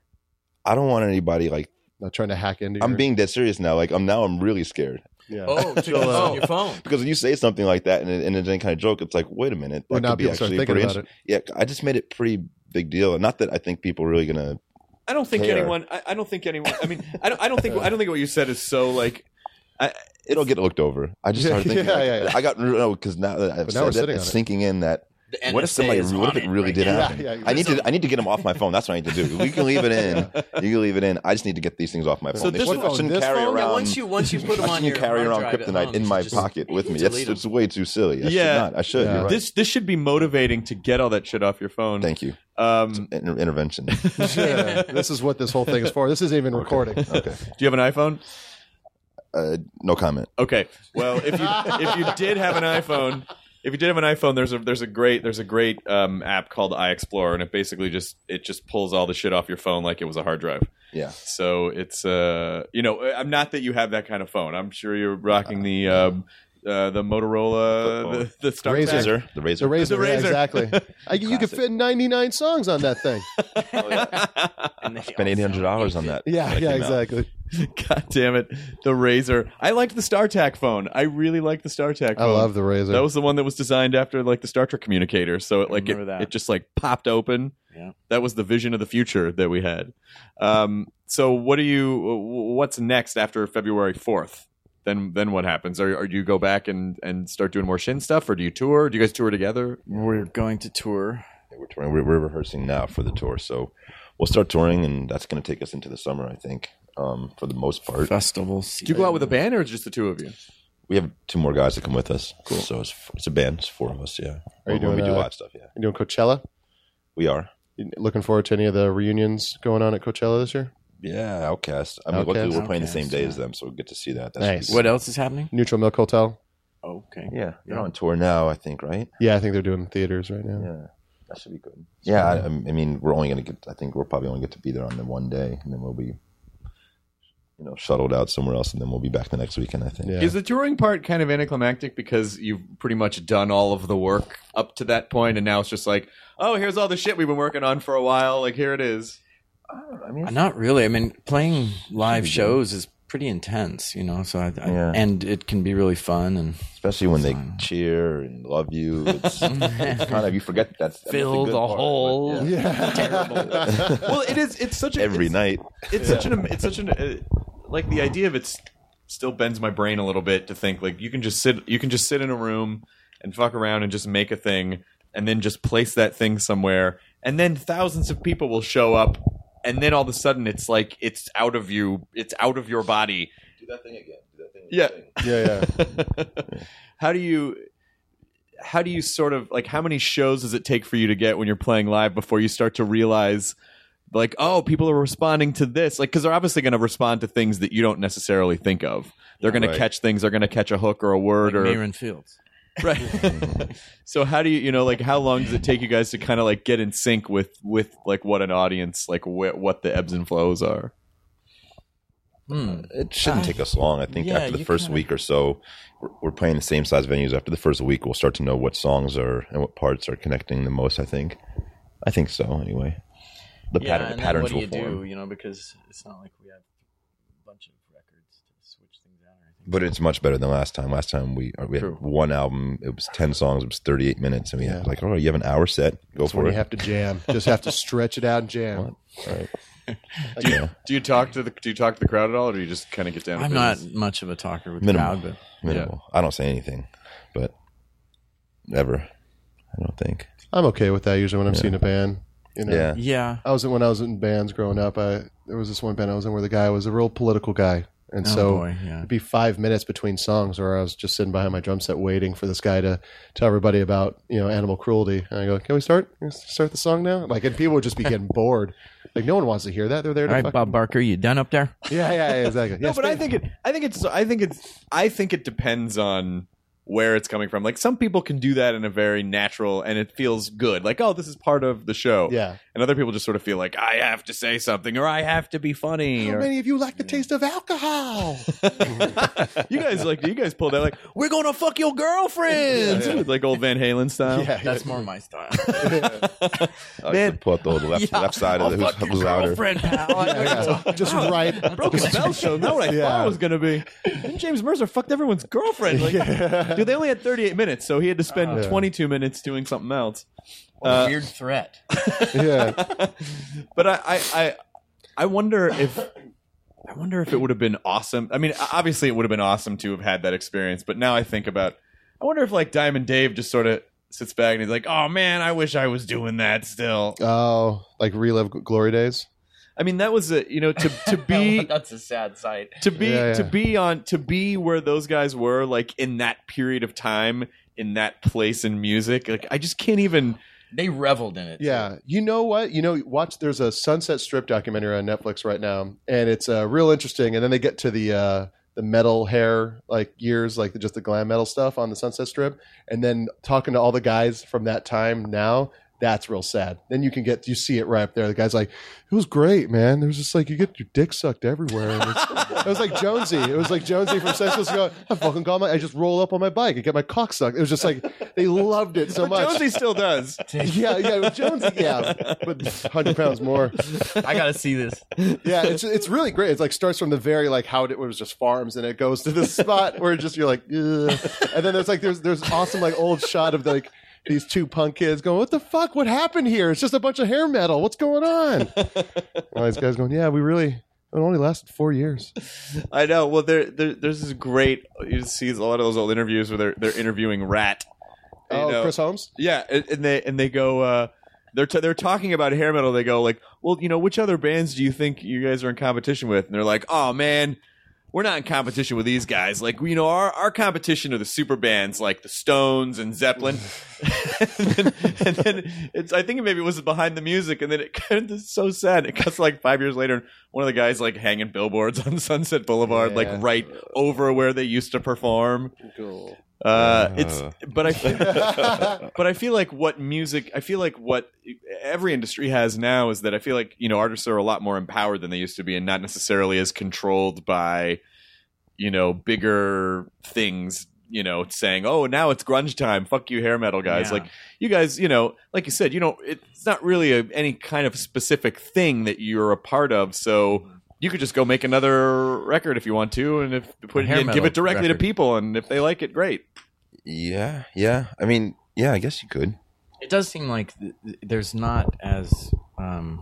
I don't want anybody like Not trying to hack into. I'm your, being dead serious now. Like I'm now I'm really scared. Yeah. Oh, to go on your phone. Because when you say something like that and, it, and it's any kind of joke, it's like, wait a minute, that Well, now could be people start actually thinking pretty about interesting. Yeah, I just made it pretty big deal. Not that I think people are really gonna. I don't think Care. anyone. I, I don't think anyone. I mean, I don't. I don't think. I don't think what you said is so like. I, It'll get looked over. I just started thinking. Yeah, like, yeah, yeah. I got no because now that I've But now we're said sitting that, on it's it. sinking in that. The What if N S A somebody? is What on if it it really right did now. happen? Yeah, yeah, I need to. I need to get them off my phone. That's what I need to do. We can leave it in. You can leave it in. I just need to get these things off my phone. So They this shouldn't- phone- I shouldn't this carry phone? around. Yeah, once you once you put them I on shouldn't your carry hard around drive at kryptonite home, in you my just pocket with me. It's, delete it's them. way too silly. I Yeah. should not. I should. Yeah. You're right. this this should be motivating to get all that shit off your phone. Thank you. Um, Inter- intervention. Yeah, this is what this whole thing is for. This isn't even recording. Okay. do you have an iPhone? Uh, no comment. Okay. Well, if you if you did have an iPhone, if you did have an iPhone, there's a there's a great there's a great um, app called iExplorer, and it basically just it just pulls all the shit off your phone like it was a hard drive. Yeah. So it's uh you know I'm not that you have that kind of phone. I'm sure you're rocking the um, uh, the Motorola the, the StarTAC. Razor. The razor. The razor, The razor. yeah, exactly. I, you could fit ninety-nine songs on that thing. And they Spent all eight hundred dollars on that. Yeah, when it yeah, came out. exactly. God damn it, the Razor. I liked the StarTAC phone. I really liked the StarTAC phone. I love the razor. That was the one that was designed after like the Star Trek communicator. So it like it, remember that. it just like popped open. Yeah. That was the vision of the future that we had. Um, so what do you? What's next after February fourth? Then then what happens? Are, are do you go back and, and start doing more Shin stuff, or do you tour? Do you guys tour together? We're going to tour. Yeah, we're touring. We're, we're rehearsing now for the tour, so we'll start touring, and that's going to take us into the summer, I think, um, for the most part. Festivals. Do you go out with a band, or just the two of you? We have two more guys that come with us. Cool. So it's, it's a band. It's four of us. Yeah. Are you when doing we do uh, live stuff? Yeah, You doing Coachella? we are. You looking forward to any of the reunions going on at Coachella this year? Yeah, Outcast. I mean, Outcast. luckily we're playing the same Outcast, day yeah. as them, so we get to see that. Nice. What else is happening? Neutral Milk Hotel. Oh, okay. Yeah, they're on tour now, I think, right? Yeah, I think they're doing theaters right now. Yeah, that should be good. Yeah, I, I mean, we're only going to get. I think we'll probably only get to be there on the one day, and then we'll be, you know, shuttled out somewhere else, and then we'll be back the next weekend. I think. Yeah. Is the touring part kind of anticlimactic because you've pretty much done all of the work up to that point, and now it's just like, oh, here's all the shit we've been working on for a while. Like here it is. I mean, Not really. I mean, playing live shows is pretty intense, you know. So I, I Yeah. and it can be really fun and especially when they cheer and love you. It's, it's kind of you forget that that's fill that's the good part, hole. but yeah. Terrible. Well, it is. It's such a every it's, night. It's such an. It's such an. Uh, like the idea of it still bends my brain a little bit to think like you can just sit. You can just sit in a room and fuck around and just make a thing, and then just place that thing somewhere, and then thousands of people will show up. And then all of a sudden, it's like it's out of you. It's out of your body. Do that thing again. Do that thing Yeah, Yeah, yeah. how do you? How do you sort of like? How many shows does it take for you to get when you're playing live before you start to realize, like, oh, people are responding to this? Like, because they're obviously going to respond to things that you don't necessarily think of. They're going Right. to catch things. They're going to catch a hook or a word Like or Mayron Fields. right. So how do you, you know, like, how long does it take you guys to kind of like get in sync with with like what an audience, like wh- what the ebbs and flows are? Hmm. It shouldn't take us long. I think yeah, after the you first kinda- week or so, we're, we're playing the same size venues. After the first week, we'll start to know what songs are and what parts are connecting the most. I think. I think so. Anyway, the Yeah, pattern, and the then patterns what do will you form. do? You know, because it's not like we have a bunch of records to switch things out or anything. But it's much better than last time. Last time we we had True. one album. It was ten songs. It was thirty-eight minutes, and we had like, oh, you have an hour set. Go That's for when it. you have to jam. Just have to stretch it out and jam. All right. Do you, do you talk to the Do you talk to the crowd at all, or do you just kind of get down? to I'm not business? much of a talker with Minimal. the crowd, but Minimal. I don't say anything, but ever. I don't think. I'm okay with that usually when I'm Yeah. seeing a band. You know? Yeah. yeah. I was in, when I was in bands growing up. I there was this one band I was in where the guy was a real political guy, and Oh, so boy, yeah. it'd be five minutes between songs, or I was just sitting behind my drum set waiting for this guy to tell everybody about you know animal cruelty. And I go, "Can we start? Can we start the song now?" Like, and people would just be getting bored. Like, no one wants to hear that. They're there All to right, fucking- Bob Barker, you done up there? Yeah, yeah, yeah, exactly. No, Yeah, but I think it. I think it's. I think it's. I think it depends on where it's coming from. Like some people can do that in a very natural, and it feels good. Like, oh, this is part of the show. Yeah. And other people just sort of feel like I have to say something, or I have to be funny. How Or, many of you like the taste of alcohol? you guys like you guys pulled out like we're gonna fuck your girlfriend Yeah, yeah. with like old Van Halen style. Yeah, That's more my style. I like Man. to pull out the left, Yeah, left side I'll of the fuck who's, your who's louder. girlfriend, pal. Yeah, just right. Broken Bell show. Not what I Yeah. thought it was gonna be. Then James Mercer fucked everyone's girlfriend. Like, dude, they only had thirty-eight minutes, so he had to spend Yeah. twenty-two minutes doing something else. What a Uh, weird threat. Yeah. But I, I, I, I wonder if, I wonder if it would have been awesome. I mean, obviously, it would have been awesome to have had that experience. But now I think about, I wonder if like Diamond Dave just sort of sits back and he's like, "Oh man, I wish I was doing that still." Oh, like relive glory days. I mean, that was a you know to to be That's a sad sight. to be Yeah, yeah. to be on to be where those guys were like in that period of time in that place in music. Like I just can't even. They reveled in it. Yeah, you know what? You know, watch. There's a Sunset Strip documentary on Netflix right now, and it's uh, real interesting. And then they get to the uh, the metal hair like years, like the, just the glam metal stuff on the Sunset Strip, and then talking to all the guys from that time now. That's real sad. Then you can get you see it right up there. The guy's like, "It was great, man. There was just like you get your dick sucked everywhere." And it's, it was like Jonesy. It was like Jonesy from Sex Pistols. Go, I fucking got my. I just roll up on my bike and get my cock sucked. It was just like they loved it so But much. Jonesy still does. Yeah, yeah, with Jonesy, yeah, but one hundred pounds more. I got to see this. Yeah, it's it's really great. It's like starts from the very like how it was just farms, and it goes to this spot where it's just you're like, ugh. And then there's like there's there's awesome like old shot of like these two punk kids going, "What the fuck? What happened here? It's just a bunch of hair metal. What's going on?" And all these guys going, "Yeah, we really it only lasted four years." I know. Well, there, there there's this great. You see a lot of those old interviews where they're they're interviewing Rat. You Oh, know? Chris Holmes. Yeah, and, and they and they go. Uh, they're t- they're talking about hair metal. They go like, "Well, you know, which other bands do you think you guys are in competition with?" And they're like, "Oh man, we're not in competition with these guys. Like, you know, our, our competition are the super bands like the Stones and Zeppelin." and, then, and then it's I think maybe it was behind the music, and then it kind of so sad. It cuts like five years later, and one of the guys like hanging billboards on Sunset Boulevard, Yeah. like right over where they used to perform. Cool. Uh, it's but I feel, but I feel like what music I feel like what every industry has now is that I feel like you know artists are a lot more empowered than they used to be, and not necessarily as controlled by you know bigger things. You know, saying, "Oh, now it's grunge time. Fuck you, hair metal guys." Yeah. Like you guys, you know, like you said, you know, it's not really a, any kind of specific thing that you're a part of, so. You could just go make another record if you want to, and if put hair and give metal it directly record. to people, and if they like it, great. Yeah, yeah. I mean, yeah. I guess you could. It does seem like th- th- there's not as um,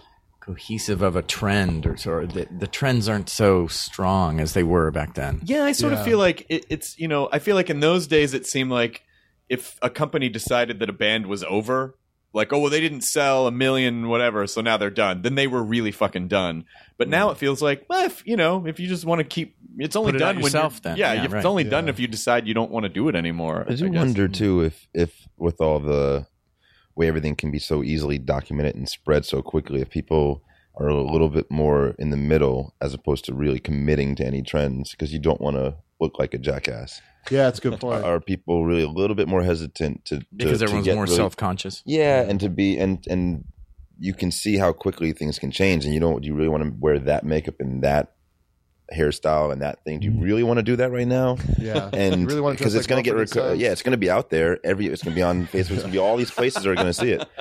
cohesive of a trend, or sort of the, the trends aren't so strong as they were back then. Yeah, I sort Yeah. of feel like it, it's you know I feel like in those days it seemed like if a company decided that a band was over, like oh well they didn't sell a million whatever, so now they're done. Then they were really fucking done. But now it feels like well if you know if you just want to keep it's only Put it out done when yourself you're- then. Yeah, Yeah, if right. it's only done Yeah. if you decide you don't want to do it anymore. I do I guess. wonder too if if with all the way everything can be so easily documented and spread so quickly, if people are a little bit more in the middle as opposed to really committing to any trends because you don't want to look like a jackass. Yeah, that's a good point. Are people really a little bit more hesitant to, to Because to everyone's get more really- self-conscious. Yeah, and to be and and you can see how quickly things can change, and you don't. Do you really want to wear that makeup and that hairstyle and that thing? Do you really want to do that right now? Yeah, And You really want to because dress it's like going to get Mumford and rec- Sons? yeah, it's going to be out there. Every it's going to be on Facebook. It's going to be all these places are going to see it.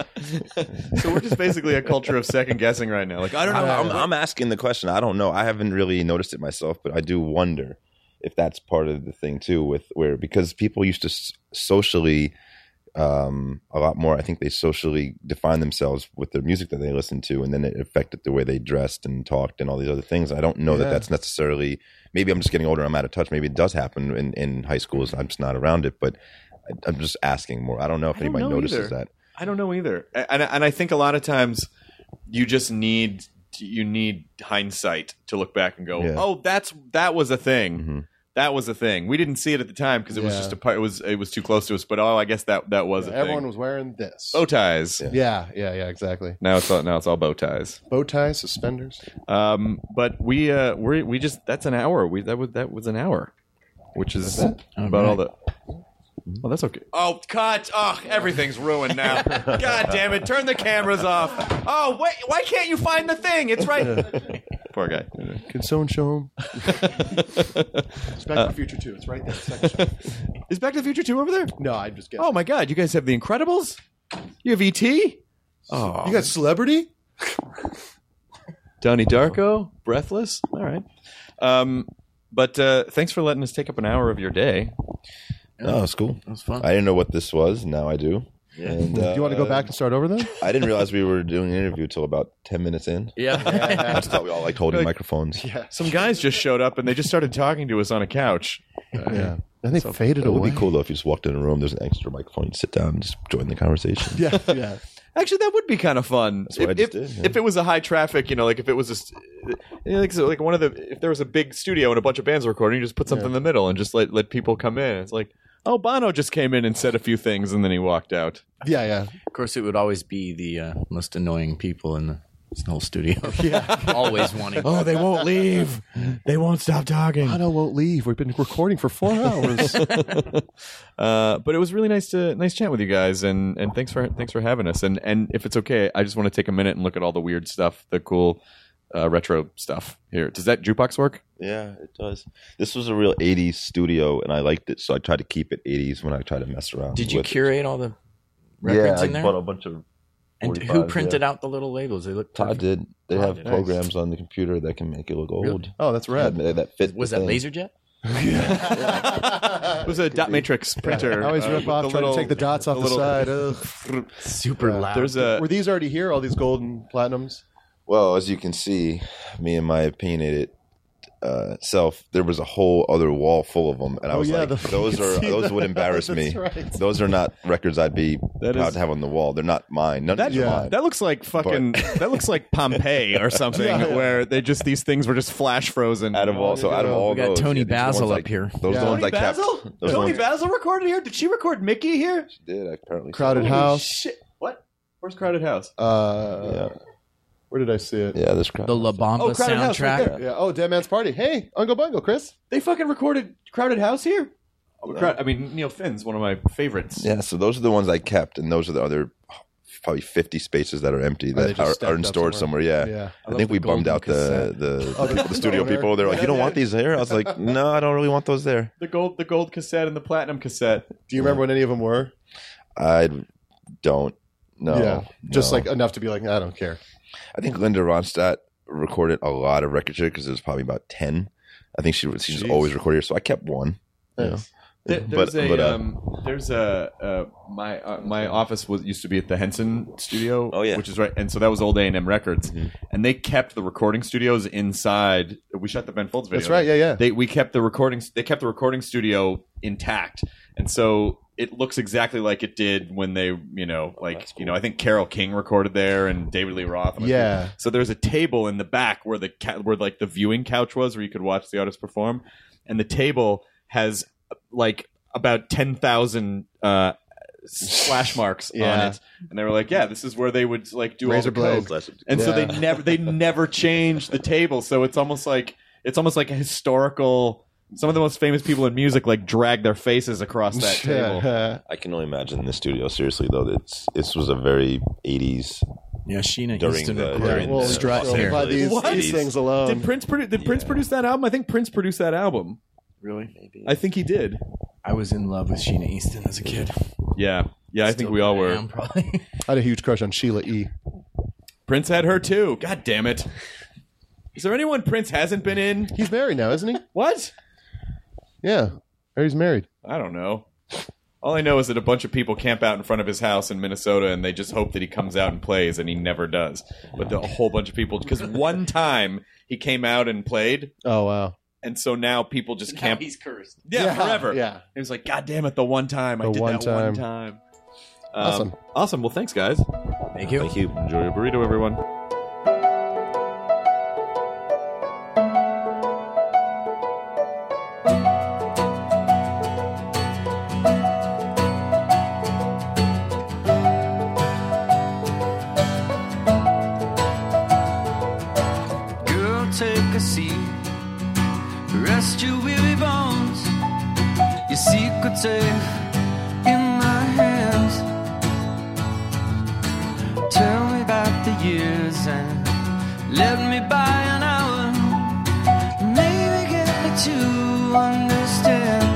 So we're just basically a culture of second guessing right now. Like I don't know. I'm, I'm, I'm asking the question. I don't know. I haven't really noticed it myself, but I do wonder if that's part of the thing too, with where because people used to s- socially um, a lot more. I think they socially define themselves with the music that they listened to, and then it affected the way they dressed and talked and all these other things. I don't know Yeah. that that's necessarily. Maybe I'm just getting older. I'm out of touch. Maybe it does happen in, in high schools. I'm just not around it, but I, I'm just asking more. I don't know if I don't anybody know notices either. that. I don't know either, and and I think a lot of times you just need you need hindsight to look back and go, Yeah. oh, that's that was a thing. Mm-hmm. That was a thing. We didn't see it at the time because it was Yeah. just a part. It was it was too close to us. But oh, I guess that that was a Everyone thing. was wearing this. Bow ties. Yeah. Yeah, yeah, yeah, exactly. Now it's all now it's all bow ties. Bow ties, suspenders. Um, but we uh we we just that's an hour. We that was that was an hour, which is about all the. Well, that's okay. Oh, cut! Oh, everything's ruined now. God damn it! Turn the cameras off. Oh, wait! Why can't you find the thing? It's right. Poor guy. Can someone show him? It's Back to the Future two. It's right there. Second show. Is Back to the Future two over there? No, I just guessed. Oh my God! You guys have The Incredibles. You have E T. Oh, You got Celebrity? Donnie Darko, Breathless. All right. Um, but uh, thanks for letting us take up an hour of your day. Oh, it's cool. That was fun. I didn't know what this was. Now I do. And, Do you want to go uh, back and start over then? I didn't realize we were doing an interview until about ten minutes in. Yeah. I just thought we all liked holding Like- microphones. Yeah. Some guys just showed up and they just started talking to us on a couch. Yeah. And they faded It would away. be cool though if you just walked in a room. There's an extra microphone. You sit down and just join the conversation. Yeah, yeah. Actually, that would be kind of fun. That's what if, I just if, did, yeah. if it was a high traffic, you know, like if it was a, st- you know, like, so like one of the, if there was a big studio and a bunch of bands recording, you just put something in the middle and just let let people come in. It's like, oh, Bono just came in and said a few things and then he walked out. Yeah, yeah. Of course, it would always be the uh, most annoying people in the whole studio. Yeah. Always wanting. Oh, they won't leave. They won't stop talking. Bono won't leave. We've been recording for four hours. Uh, but it was really nice to nice chat with you guys, and, and thanks for thanks for having us. And and if it's okay, I just want to take a minute and look at all the weird stuff, the cool uh, retro stuff here. Does that jukebox work? Yeah, it does. This was a real eighties studio, and I liked it, so I tried to keep it eighties when I try to mess around. Did you with curate all the it. records Yeah, in I there? bought a bunch of. And who forty-fives, printed yeah. out the little labels? They look Todd perfect. did. They Todd have did. programs on the computer that can make it look old. Really? Oh, that's rad. That, that fit. Was the that thing. LaserJet? It was a dot matrix printer. I always uh, rip with off the trying little- to take the dots off the, little- side. Ugh. Super Yeah. loud. There's a Were these already here? All these golden platinums? Well, as you can see, me and my opinionated uh, self, there was a whole other wall full of them, and I Oh, was yeah, like, the- "Those you can are see those that. would embarrass me. That's right. Those are not records I'd be That proud is- to have on the wall. They're not mine. None That, of these are mine." that looks like fucking. that looks like Pompeii or something, Yeah, yeah. where they just these things were just flash frozen. out of all, so out of all We got those, Tony yeah, these are the Basil ones up I- here. Those are the Yeah. ones I Tony kept. Basil? Those Tony ones Basil recorded here. Did she record Mickey here? did. I apparently Crowded Holy House. Shit! What? Where's Crowded House? Uh, Yeah, Where did I see it? yeah. This crowd. The La Bamba Oh, Crowded House, right soundtrack. there. Yeah. Oh, Dead Man's Party. Hey, Uncle Bungle, Chris. They fucking recorded Crowded House here. Oh, Crowd- I mean, Neil Finn's one of my favorites. Yeah, so those are the ones I kept, and those are the other probably fifty spaces that are empty they that just are, stacked are in up storage somewhere? somewhere. Yeah, Yeah. I, love think the we bummed golden out the cassette. the, Oh, the, the the studio owner. people. They're like, Yeah, "You don't yeah. want these there?" I was like, "No, I don't really want those there." The gold, the gold cassette and the platinum cassette. Do you remember when any of them were? I don't know. yeah. Just no. like enough to be like, I don't care. I think Linda Ronstadt recorded a lot of records here because it was probably about ten. I think she was she just Jeez. always recorded here, so I kept one. you know. Nice. There, But- there's a but, uh, um, there's a uh, my uh, my office was used to be at the Henson studio. Oh, yeah. which is right, and so that was old A and M Records, and they kept the recording studios inside. We shot the Ben Folds video. That's right. Yeah, yeah. They we kept the recording. They kept the recording studio intact, and so it looks exactly like it did when they, you know, like you know, I think Carole King recorded there and David Lee Roth. And Yeah. So there's a table in the back where the ca- where like the viewing couch was, where you could watch the artist perform, and the table has like about ten thousand uh, splash marks on Yeah. it, and they were like, "Yeah, this is where they would like do Razor all the blade. coke." And so they Yeah. never they never changed the table, so it's almost like it's almost like a historical. Some of the most famous people in music like drag their faces across that table. I can only imagine the studio. Seriously, though, it's this was a very eighties. Yeah, Sheena During Easton the- recorded during well, the- Strut Los here. by Angeles these, What? these things alone. Did Prince produ- did Prince produce that album? I think Prince produced that album. Really? I think he did. I was in love with Sheena Easton as a kid. Yeah, yeah. I think we all I were. am, probably. I had a huge crush on Sheila E. Prince had her too. God damn it! Is there anyone Prince hasn't been in? He's married now, isn't he? What? Yeah. Or he's married. I don't know. All I know is that a bunch of people camp out in front of his house in Minnesota, and they just hope that he comes out and plays, and he never does. But the, a whole bunch of people, because one time he came out and played. Oh, wow. And so now people just Now camp. he's cursed. Yeah, Yeah, forever. yeah. He was like, God damn it, the one time. I The did one that time. one time. Um, Awesome. Awesome. Well, thanks, guys. Thank you. Thank you. Enjoy your burrito, everyone. Girl, take a seat. Rest your weary bones. Your secret's safe in my hands. Tell me about the years and let me buy an hour. Maybe get me to understand.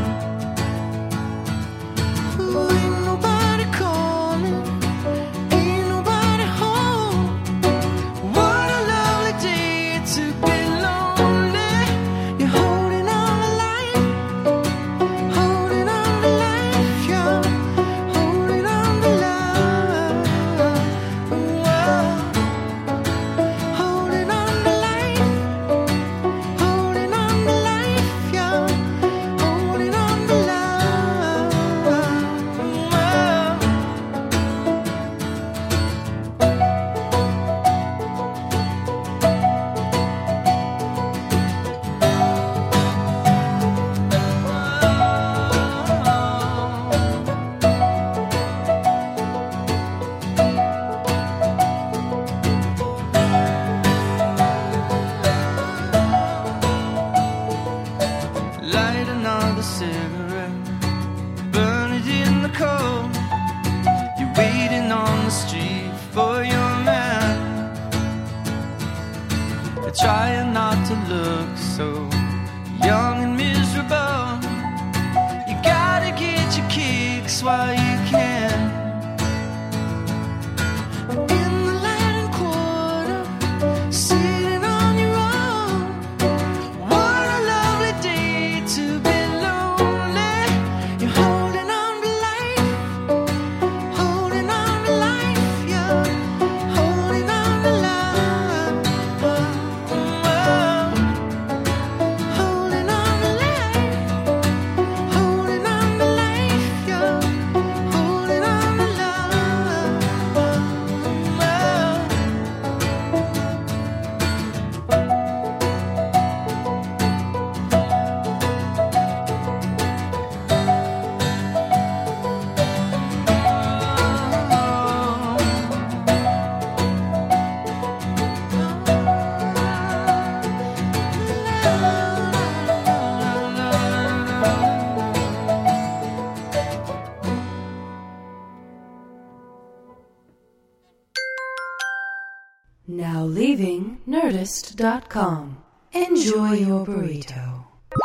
Ooh, ain't nobody calling, ain't nobody home. What a lovely day to be lonely. You're holding on to life, holding on to life, you're holding on to love. Whoa. Holding on to life, holding on to life, you're holding on to love. Whoa. Light another cigarette, burn it in the cold. You're waiting on the street for your man. You're trying not to look so young and miserable. You gotta get your kicks while you can. In the Latin Quarter, sitting on your own. What a lovely day to be lonely. You're holding on to life, holding on to life. You're holding on to love. Whoa, whoa. Holding on to life, holding on to life. You're holding on to love. Whoa, whoa. Now leaving Nerdist dot com. Enjoy your burrito.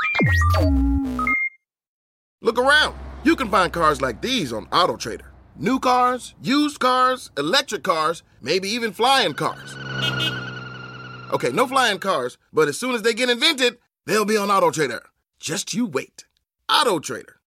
Look around. You can find cars like these on AutoTrader. New cars, used cars, electric cars, maybe even flying cars. Okay, no flying cars, but as soon as they get invented, they'll be on AutoTrader. Just you wait. AutoTrader.